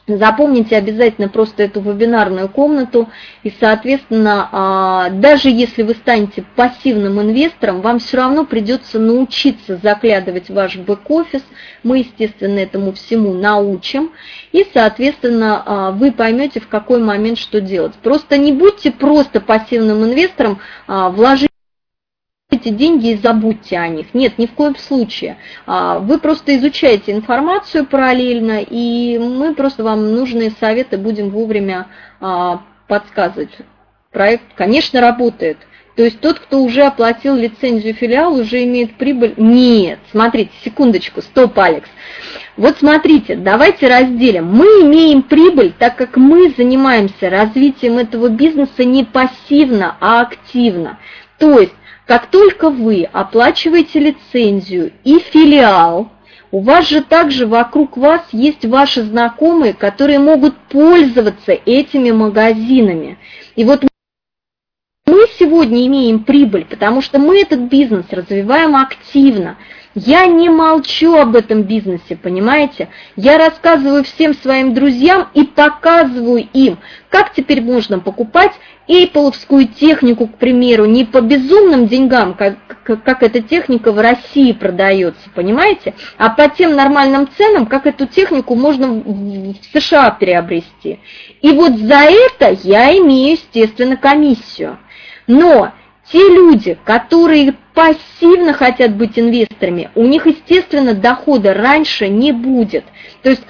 Запомните обязательно просто эту вебинарную комнату, и, соответственно, даже если вы станете пассивным инвестором, вам все равно придется научиться заглядывать в ваш бэк-офис. Мы, естественно, этому всему научим, и, соответственно, вы поймете, в какой момент что делать. Просто не будьте просто пассивным инвестором, вложите эти деньги и забудьте о них. Нет, ни в коем случае. Вы просто изучаете информацию параллельно, и мы просто вам нужные советы будем вовремя подсказывать. Проект, конечно, работает. То есть тот, кто уже оплатил лицензию филиала, уже имеет прибыль? Нет. Смотрите, секундочку, стоп, Алекс. Вот смотрите, давайте разделим. Мы имеем прибыль, так как мы занимаемся развитием этого бизнеса не пассивно, а активно. То есть, как только вы оплачиваете лицензию и филиал, у вас же также вокруг вас есть ваши знакомые, которые могут пользоваться этими магазинами. И вот мы сегодня имеем прибыль, потому что мы этот бизнес развиваем активно. Я не молчу об этом бизнесе, понимаете? Я рассказываю всем своим друзьям и показываю им, как теперь можно покупать Apple-овскую технику, к примеру, не по безумным деньгам, как, как эта техника в России продается, понимаете? А по тем нормальным ценам, как эту технику можно в США приобрести. И вот за это я имею, естественно, комиссию. Но те люди, которые пассивно хотят быть инвесторами, у них, естественно, дохода раньше не будет. То есть,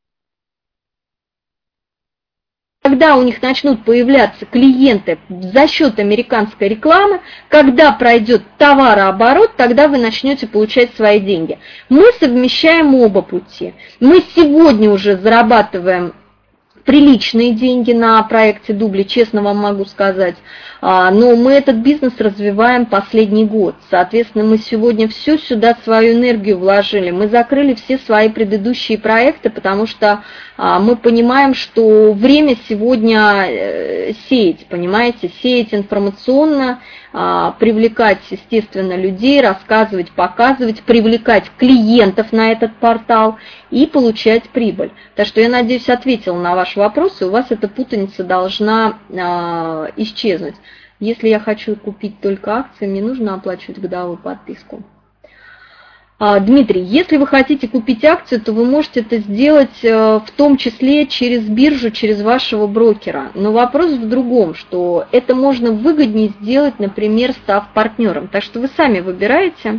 когда у них начнут появляться клиенты за счет американской рекламы, когда пройдет товарооборот, тогда вы начнете получать свои деньги. Мы совмещаем оба пути. Мы сегодня уже зарабатываем приличные деньги на проекте дубли, честно вам могу сказать, но мы этот бизнес развиваем последний год. Соответственно, мы сегодня всю сюда свою энергию вложили, мы закрыли все свои предыдущие проекты, потому что мы понимаем, что время сегодня сеять, понимаете, сеять информационно, привлекать, естественно, людей, рассказывать, показывать, привлекать клиентов на этот портал и получать прибыль. Так что я, надеюсь, ответила на ваш вопрос, и у вас эта путаница должна э, исчезнуть. Если я хочу купить только акции, мне нужно оплачивать годовую подписку. Дмитрий, если вы хотите купить акцию, то вы можете это сделать в том числе через биржу, через вашего брокера. Но вопрос в другом, что это можно выгоднее сделать, например, став партнером. Так что вы сами выбираете.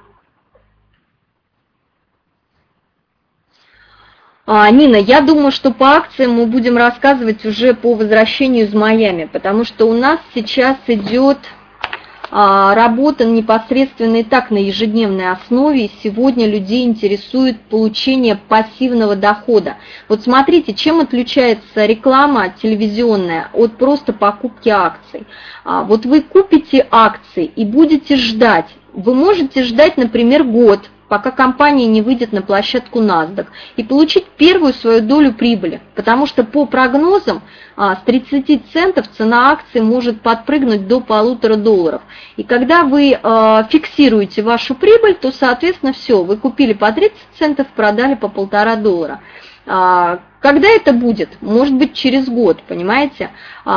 Нина, я думаю, что по акциям мы будем рассказывать уже по возвращению из Майами, потому что у нас сейчас идет работа непосредственно и так на ежедневной основе, и сегодня людей интересует получение пассивного дохода. Вот смотрите, чем отличается реклама телевизионная от просто покупки акций. Вот вы купите акции и будете ждать. Вы можете ждать, например, год, пока компания не выйдет на площадку NASDAQ, и получить первую свою долю прибыли, потому что по прогнозам с тридцати центов цена акции может подпрыгнуть до полутора долларов. И когда вы фиксируете вашу прибыль, то, соответственно, все, вы купили по тридцать центов, продали по полтора доллара. Когда это будет? Может быть, через год, понимаете?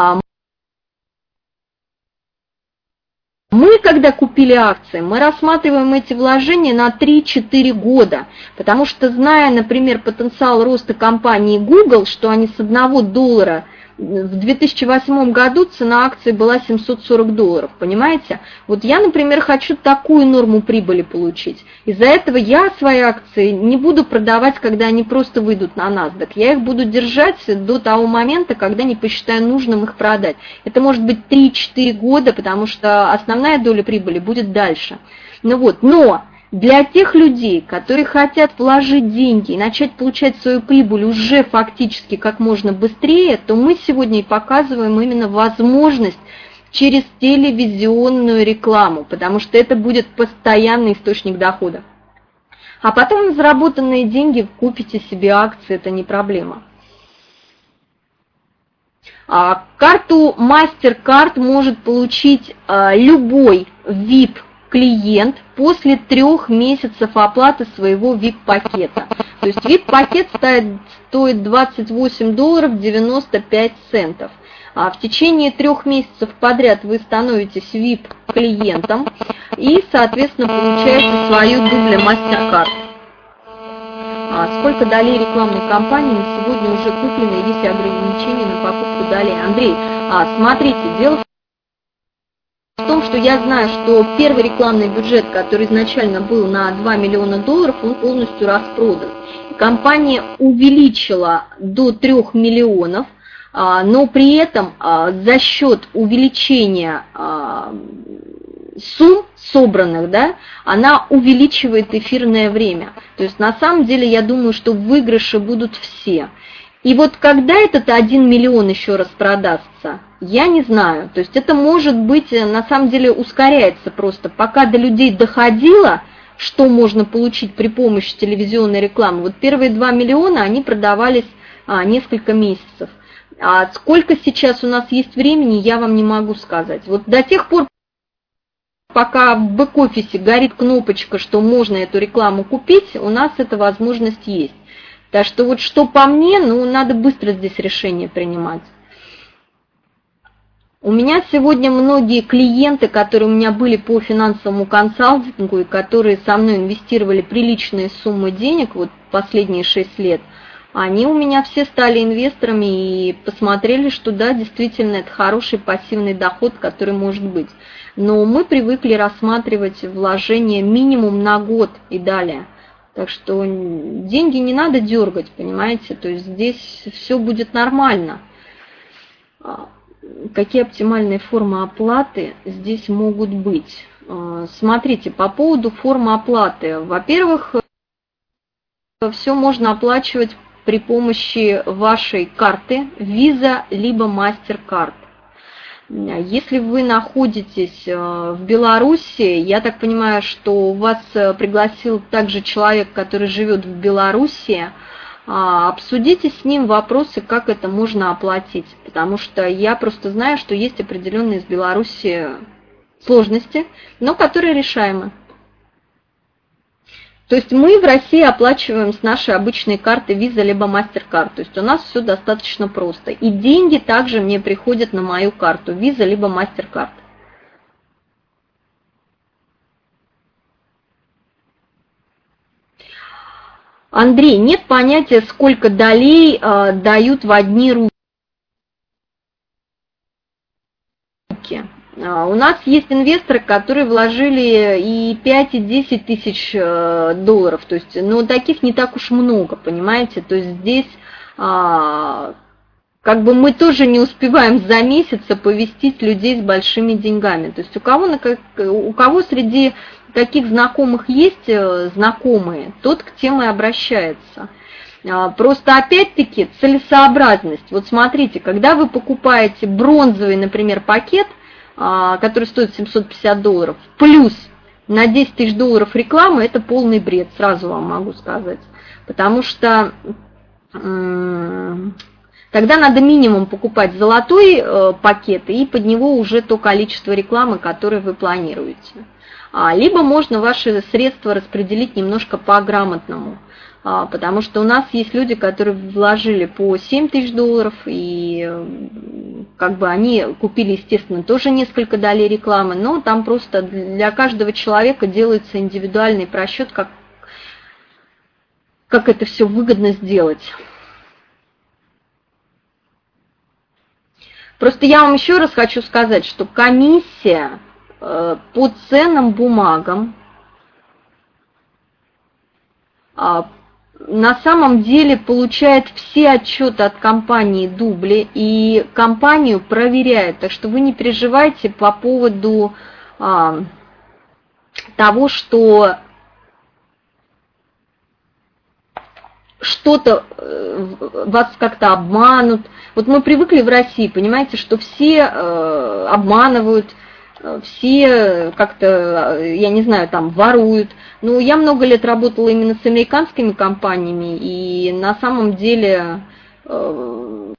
Мы, когда купили акции, мы рассматриваем эти вложения на три-четыре года, потому что, зная, например, потенциал роста компании Google, что они с одного доллара, в две тысячи восьмом году цена акции была семьсот сорок долларов, понимаете? Вот я, например, хочу такую норму прибыли получить. Из-за этого я свои акции не буду продавать, когда они просто выйдут на NASDAQ. Я их буду держать до того момента, когда не посчитаю нужным их продать. Это может быть три-четыре года, потому что основная доля прибыли будет дальше. Ну вот, но для тех людей, которые хотят вложить деньги и начать получать свою прибыль уже фактически как можно быстрее, то мы сегодня и показываем именно возможность через телевизионную рекламу, потому что это будет постоянный источник дохода. А потом на заработанные деньги купите себе акции, это не проблема. Карту MasterCard может получить любой ви ай пи клиент после трех месяцев оплаты своего ви ай пи-пакета. То есть ви ай пи-пакет стоит двадцать восемь долларов девяносто пять центов. А в течение трех месяцев подряд вы становитесь ви ай пи-клиентом и, соответственно, получаете свою дубль MasterCard. А сколько долей рекламной кампании на сегодня уже куплено, и есть ограничения на покупку долей? Андрей, а, смотрите, дело в том, что я знаю, что первый рекламный бюджет, который изначально был на два миллиона долларов, он полностью распродан. Компания увеличила до трёх миллионов, но при этом за счет увеличения сумм собранных, да, она увеличивает эфирное время. То есть на самом деле я думаю, что выигрыши будут все. И вот когда этот один миллион еще раз продастся, я не знаю. То есть это может быть, на самом деле ускоряется просто. Пока до людей доходило, что можно получить при помощи телевизионной рекламы. Вот первые два миллиона, они продавались а, несколько месяцев. А сколько сейчас у нас есть времени, я вам не могу сказать. Вот до тех пор, пока в бэк-офисе горит кнопочка, что можно эту рекламу купить, у нас эта возможность есть. Так что вот что по мне, ну надо быстро здесь решение принимать. У меня сегодня многие клиенты, которые у меня были по финансовому консалтингу и которые со мной инвестировали приличные суммы денег вот последние шесть лет, они у меня все стали инвесторами и посмотрели, что да, действительно, это хороший пассивный доход, который может быть. Но мы привыкли рассматривать вложения минимум на год и далее. Так что деньги не надо дергать, понимаете, то есть здесь все будет нормально. Какие оптимальные формы оплаты здесь могут быть? Смотрите, по поводу формы оплаты. Во-первых, все можно оплачивать при помощи вашей карты Visa либо MasterCard. Если вы находитесь в Беларуси, я так понимаю, что вас пригласил также человек, который живет в Беларуси, обсудите с ним вопросы, как это можно оплатить, потому что я просто знаю, что есть определенные из Беларуси сложности, но которые решаемы. То есть мы в России оплачиваем с нашей обычной карты Visa либо MasterCard. То есть у нас все достаточно просто. И деньги также мне приходят на мою карту Visa либо MasterCard. Андрей, нет понятия, сколько долей э, дают в одни руки. У нас есть инвесторы, которые вложили и пять, и десять тысяч долларов, то есть, но таких не так уж много, понимаете, то есть здесь а, как бы мы тоже не успеваем за месяц оповестить людей с большими деньгами, то есть у кого, у кого среди таких знакомых есть знакомые, тот к тем и обращается. Просто опять-таки целесообразность, вот смотрите, когда вы покупаете бронзовый, например, пакет, который стоит семьсот пятьдесят долларов, плюс на десять тысяч долларов рекламы, это полный бред, сразу вам могу сказать. Потому что тогда надо минимум покупать золотой пакет и под него уже то количество рекламы, которое вы планируете. Либо можно ваши средства распределить немножко по-грамотному. Потому что у нас есть люди, которые вложили по семь тысяч долларов, и как бы они купили, естественно, тоже несколько долей рекламы, но там просто для каждого человека делается индивидуальный просчет, как, как это все выгодно сделать. Просто я вам еще раз хочу сказать, что комиссия по ценным бумагам на самом деле получает все отчеты от компании дубли, и компанию проверяет. Так что вы не переживайте по поводу а, того, что что-то вас как-то обманут. Вот мы привыкли в России, понимаете, что все э, обманывают, все как-то, я не знаю, там воруют. Но я много лет работала именно с американскими компаниями, и на самом деле э,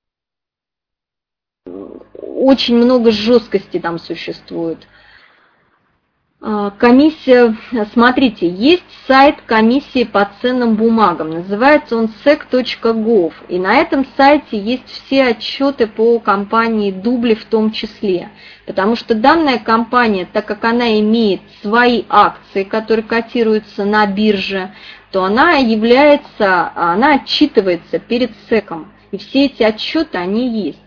очень много жесткости там существует. Комиссия, смотрите, есть сайт комиссии по ценным бумагам, называется он сек точка гов, и на этом сайте есть все отчеты по компании Дубли в том числе, потому что данная компания, так как она имеет свои акции, которые котируются на бирже, то она является, она отчитывается перед секом, и все эти отчеты, они есть.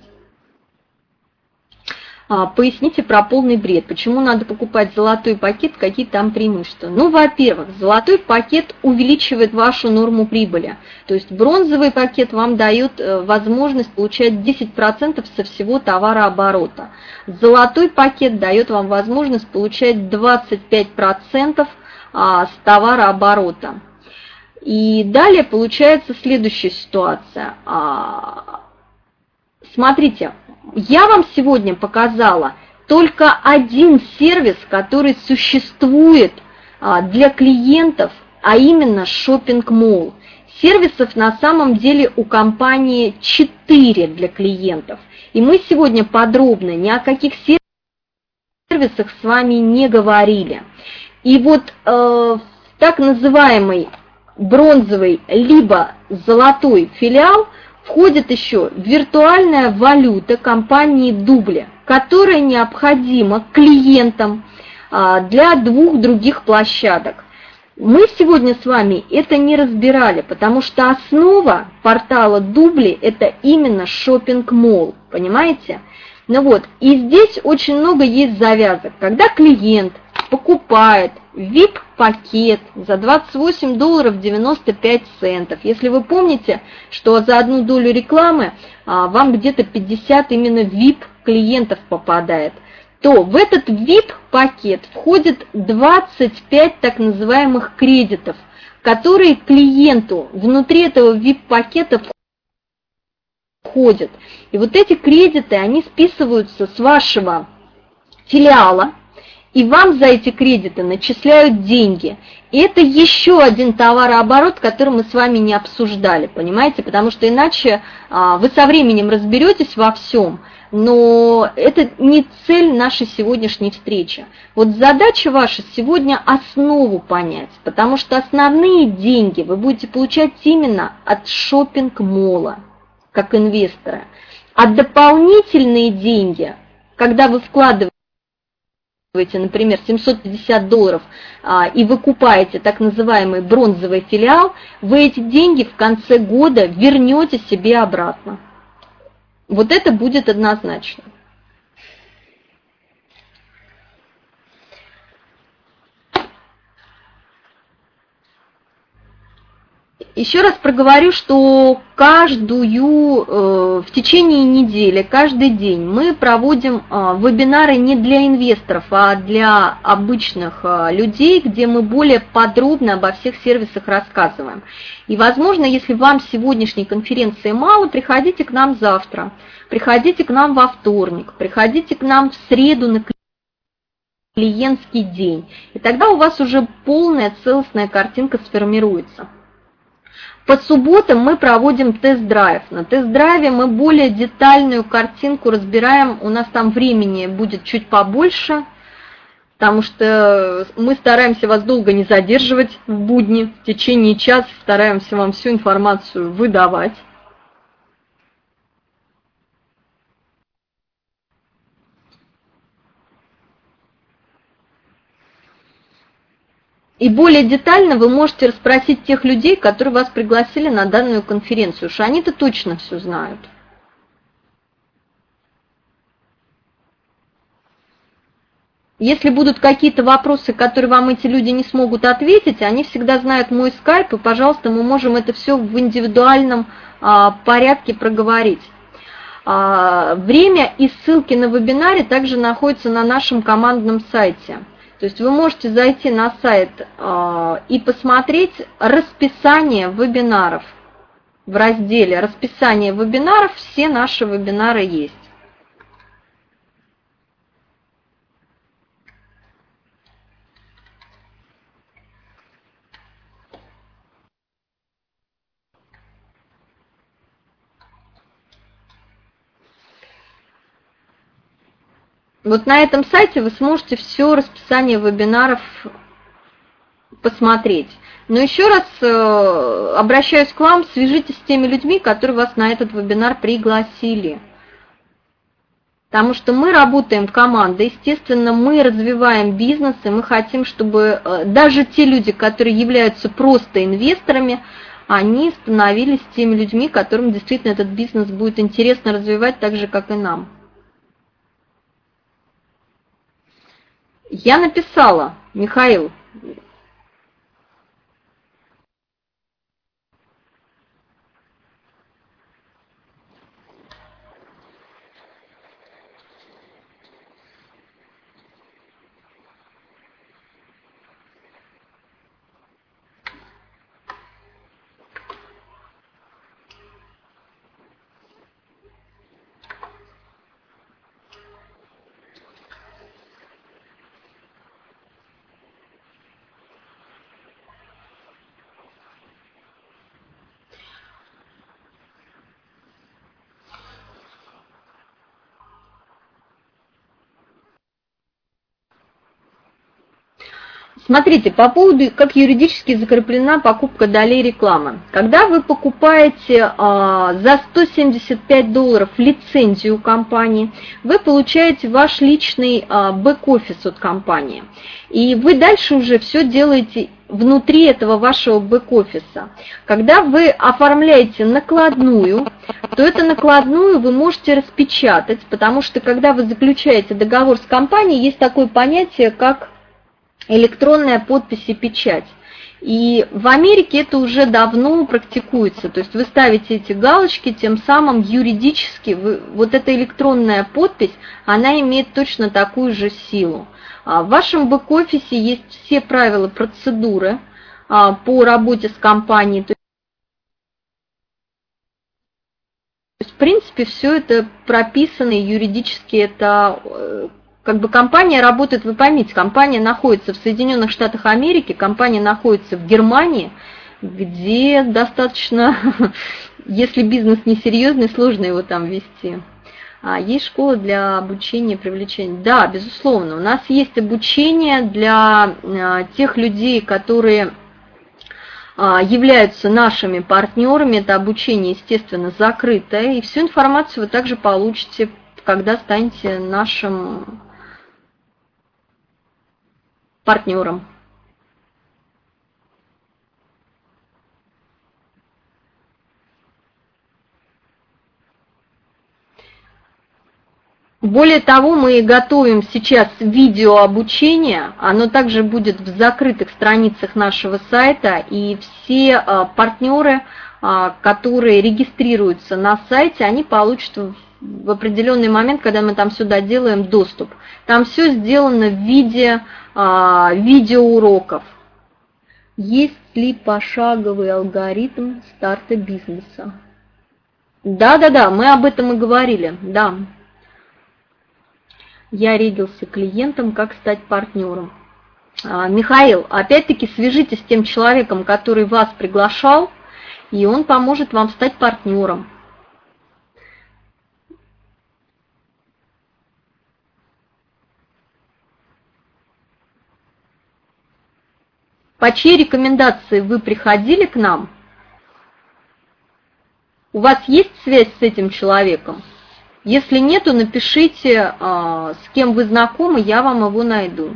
Поясните про полный бред, почему надо покупать золотой пакет, какие там преимущества. Ну, во-первых, золотой пакет увеличивает вашу норму прибыли, то есть бронзовый пакет вам дает возможность получать десять процентов со всего товарооборота. Золотой пакет дает вам возможность получать двадцать пять процентов с товарооборота. И далее получается следующая ситуация. Смотрите. Я вам сегодня показала только один сервис, который существует для клиентов, а именно Shopping Mall. Сервисов на самом деле у компании четыре для клиентов. И мы сегодня подробно ни о каких сервисах с вами не говорили. И вот э, так называемый бронзовый либо золотой филиал входит еще виртуальная валюта компании Дубли, которая необходима клиентам для двух других площадок. Мы сегодня с вами это не разбирали, потому что основа портала Дубли – это именно Shopping Mall, понимаете? Ну вот, и здесь очень много есть завязок. Когда клиент покупает ви ай пи-пакет за двадцать восемь долларов девяносто пять центов. Если вы помните, что за одну долю рекламы а, вам где-то пятьдесят именно ви ай пи-клиентов попадает, то в этот ви ай пи-пакет входит двадцать пять так называемых кредитов, которые клиенту внутри этого ви ай пи-пакета входят. И вот эти кредиты, они списываются с вашего филиала, и вам за эти кредиты начисляют деньги. И это еще один товарооборот, который мы с вами не обсуждали, понимаете? Потому что иначе а, вы со временем разберетесь во всем, но это не цель нашей сегодняшней встречи. Вот задача ваша сегодня основу понять, потому что основные деньги вы будете получать именно от шопинг-молла, как инвестора. А дополнительные деньги, когда вы вкладываете, например, семьсот пятьдесят долларов, а, и вы купаете так называемый бронзовый филиал, вы эти деньги в конце года вернете себе обратно. Вот это будет однозначно. Еще раз проговорю, что каждую, э, в течение недели, каждый день мы проводим э, вебинары не для инвесторов, а для обычных э, людей, где мы более подробно обо всех сервисах рассказываем. И, возможно, если вам сегодняшней конференции мало, приходите к нам завтра, приходите к нам во вторник, приходите к нам в среду на клиентский день. И тогда у вас уже полная целостная картинка сформируется. По субботам мы проводим тест-драйв. На тест-драйве мы более детальную картинку разбираем. У нас там времени будет чуть побольше, потому что мы стараемся вас долго не задерживать в будни. В течение часа стараемся вам всю информацию выдавать. И более детально вы можете расспросить тех людей, которые вас пригласили на данную конференцию, что они-то точно все знают. Если будут какие-то вопросы, которые вам эти люди не смогут ответить, они всегда знают мой скайп, и, пожалуйста, мы можем это все в индивидуальном а, порядке проговорить. А, время и ссылки на вебинаре также находятся на нашем командном сайте. То есть вы можете зайти на сайт э, и посмотреть расписание вебинаров. В разделе «Расписание вебинаров» все наши вебинары есть. Вот на этом сайте вы сможете все расписание вебинаров посмотреть. Но еще раз э, обращаюсь к вам, свяжитесь с теми людьми, которые вас на этот вебинар пригласили. Потому что мы работаем командой, естественно, мы развиваем бизнес, и мы хотим, чтобы э, даже те люди, которые являются просто инвесторами, они становились теми людьми, которым действительно этот бизнес будет интересно развивать, так же, как и нам. Я написала, Михаил. Смотрите, по поводу, как юридически закреплена покупка долей рекламы. Когда вы покупаете а, за сто семьдесят пять долларов лицензию компании, вы получаете ваш личный а, бэк-офис от компании. И вы дальше уже все делаете внутри этого вашего бэк-офиса. Когда вы оформляете накладную, то эту накладную вы можете распечатать, потому что когда вы заключаете договор с компанией, есть такое понятие, как электронная подпись и печать. И в Америке это уже давно практикуется. То есть вы ставите эти галочки, тем самым юридически вы, вот эта электронная подпись, она имеет точно такую же силу. В вашем бэк-офисе есть все правила, процедуры по работе с компанией. То есть, в принципе, все это прописано и юридически это... Как бы компания работает, вы поймите, компания находится в Соединенных Штатах Америки, компания находится в Германии, где достаточно, если бизнес несерьезный, сложно его там вести. А есть школа для обучения, привлечения. Да, безусловно, у нас есть обучение для тех людей, которые являются нашими партнерами. Это обучение, естественно, закрытое, и всю информацию вы также получите, когда станете нашим партнером. Более того, мы готовим сейчас видеообучение, оно также будет в закрытых страницах нашего сайта, и все партнеры, которые регистрируются на сайте, они получат в определенный момент, когда мы там сюда делаем доступ. Там все сделано в виде а, видеоуроков. Есть ли пошаговый алгоритм старта бизнеса? Да-да-да, мы об этом и говорили, да. Я регился клиентом, как стать партнером. А, Михаил, опять-таки свяжитесь с тем человеком, который вас приглашал, и он поможет вам стать партнером. По чьей рекомендации вы приходили к нам? У вас есть связь с этим человеком? Если нет, то напишите, с кем вы знакомы, я вам его найду.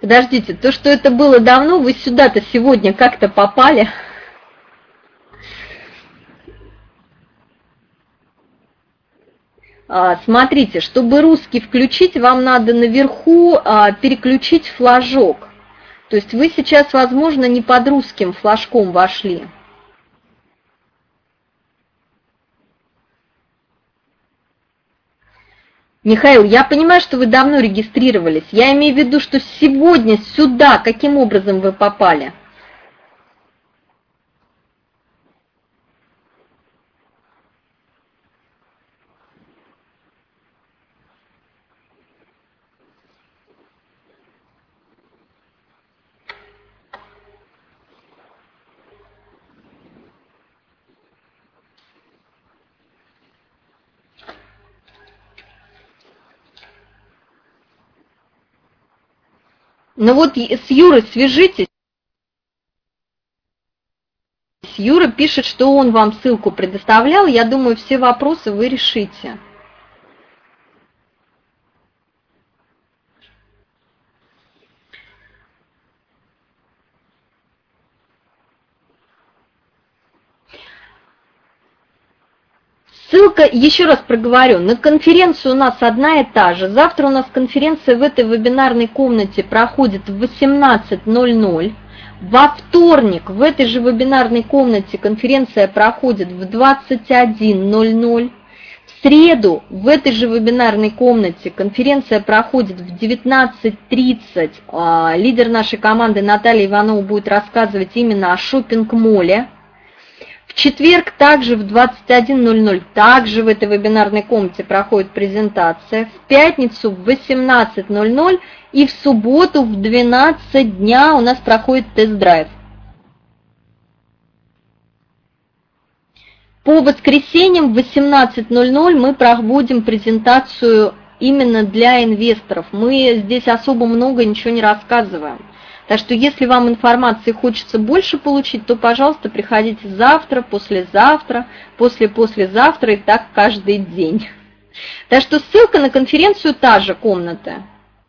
Подождите, то, что это было давно, вы сюда-то сегодня как-то попали? Смотрите, чтобы русский включить, вам надо наверху переключить флажок. То есть вы сейчас, возможно, не под русским флажком вошли. Михаил, я понимаю, что вы давно регистрировались. Я имею в виду, что сегодня сюда каким образом вы попали? Ну вот с Юрой свяжитесь. Юра пишет, что он вам ссылку предоставлял. Я думаю, все вопросы вы решите. Ссылка, еще раз проговорю, на конференцию у нас одна и та же. Завтра у нас конференция в этой вебинарной комнате проходит в восемнадцать ноль ноль. Во вторник в этой же вебинарной комнате конференция проходит в двадцать один ноль ноль. В среду в этой же вебинарной комнате конференция проходит в девятнадцать тридцать. Лидер нашей команды Наталья Иванова будет рассказывать именно о шоппинг-моле. В четверг также в двадцать один ноль ноль, также в этой вебинарной комнате проходит презентация. В пятницу в восемнадцать ноль ноль и в субботу в двенадцать дня у нас проходит тест-драйв. По воскресеньям в восемнадцать ноль ноль мы проводим презентацию именно для инвесторов. Мы здесь особо много ничего не рассказываем. Так что если вам информации хочется больше получить, то, пожалуйста, приходите завтра, послезавтра, после-послезавтра и так каждый день. Так что ссылка на конференцию та же комната.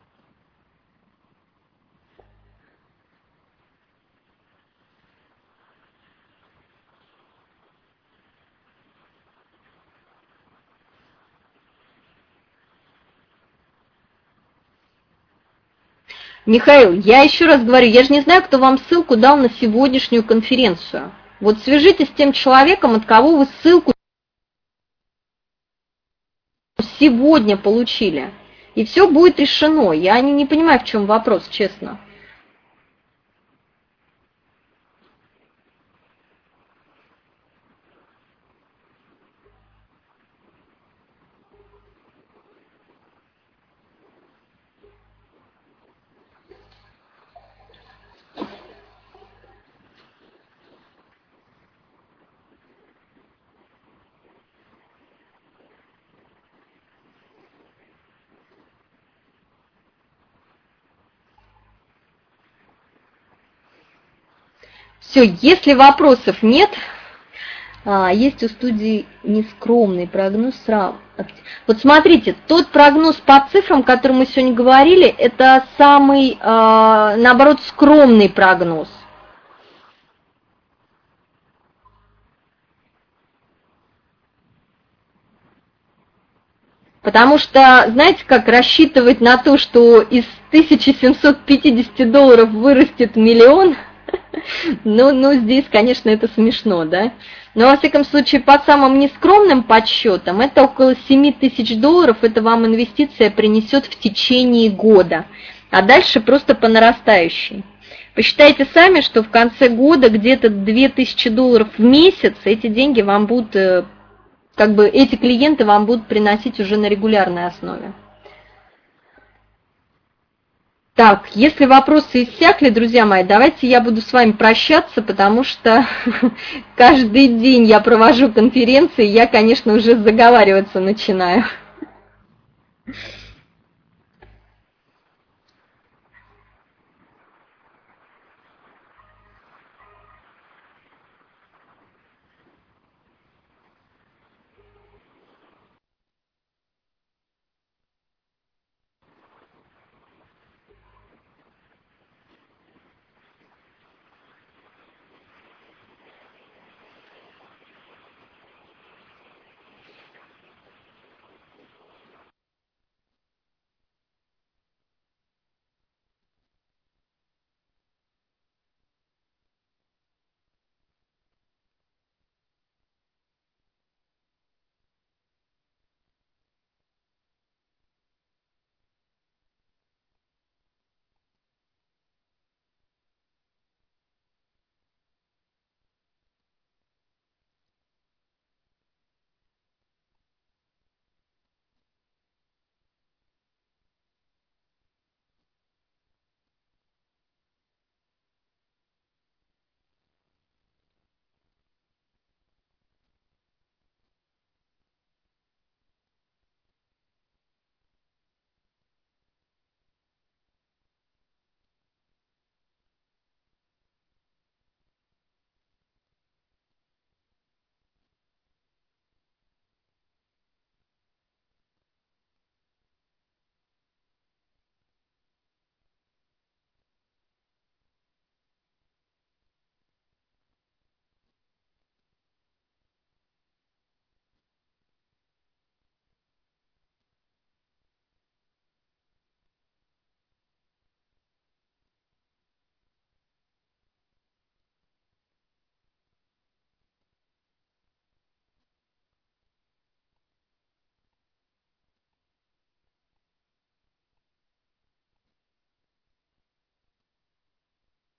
Михаил, я еще раз говорю, я же не знаю, кто вам ссылку дал на сегодняшнюю конференцию. Вот свяжитесь с тем человеком, от кого вы ссылку сегодня получили. И все будет решено. Я не, не понимаю, в чем вопрос, честно. Все, если вопросов нет, а, есть у студии нескромный прогноз сразу. Вот смотрите, тот прогноз по цифрам, о котором мы сегодня говорили, это самый, а, наоборот, скромный прогноз. Потому что, знаете, как рассчитывать на то, что из тысячи семисот пятидесяти долларов вырастет миллион, ну, ну, здесь, конечно, это смешно, да? Но, во всяком случае, по самым нескромным подсчетам, это около семи тысяч долларов, это вам инвестиция принесет в течение года, а дальше просто по нарастающей. Посчитайте сами, что в конце года где-то две тысячи долларов в месяц, эти деньги вам будут, как бы, эти клиенты вам будут приносить уже на регулярной основе. Так, если вопросы иссякли, друзья мои, давайте я буду с вами прощаться, потому что каждый день я провожу конференции, я, конечно, уже заговариваться начинаю.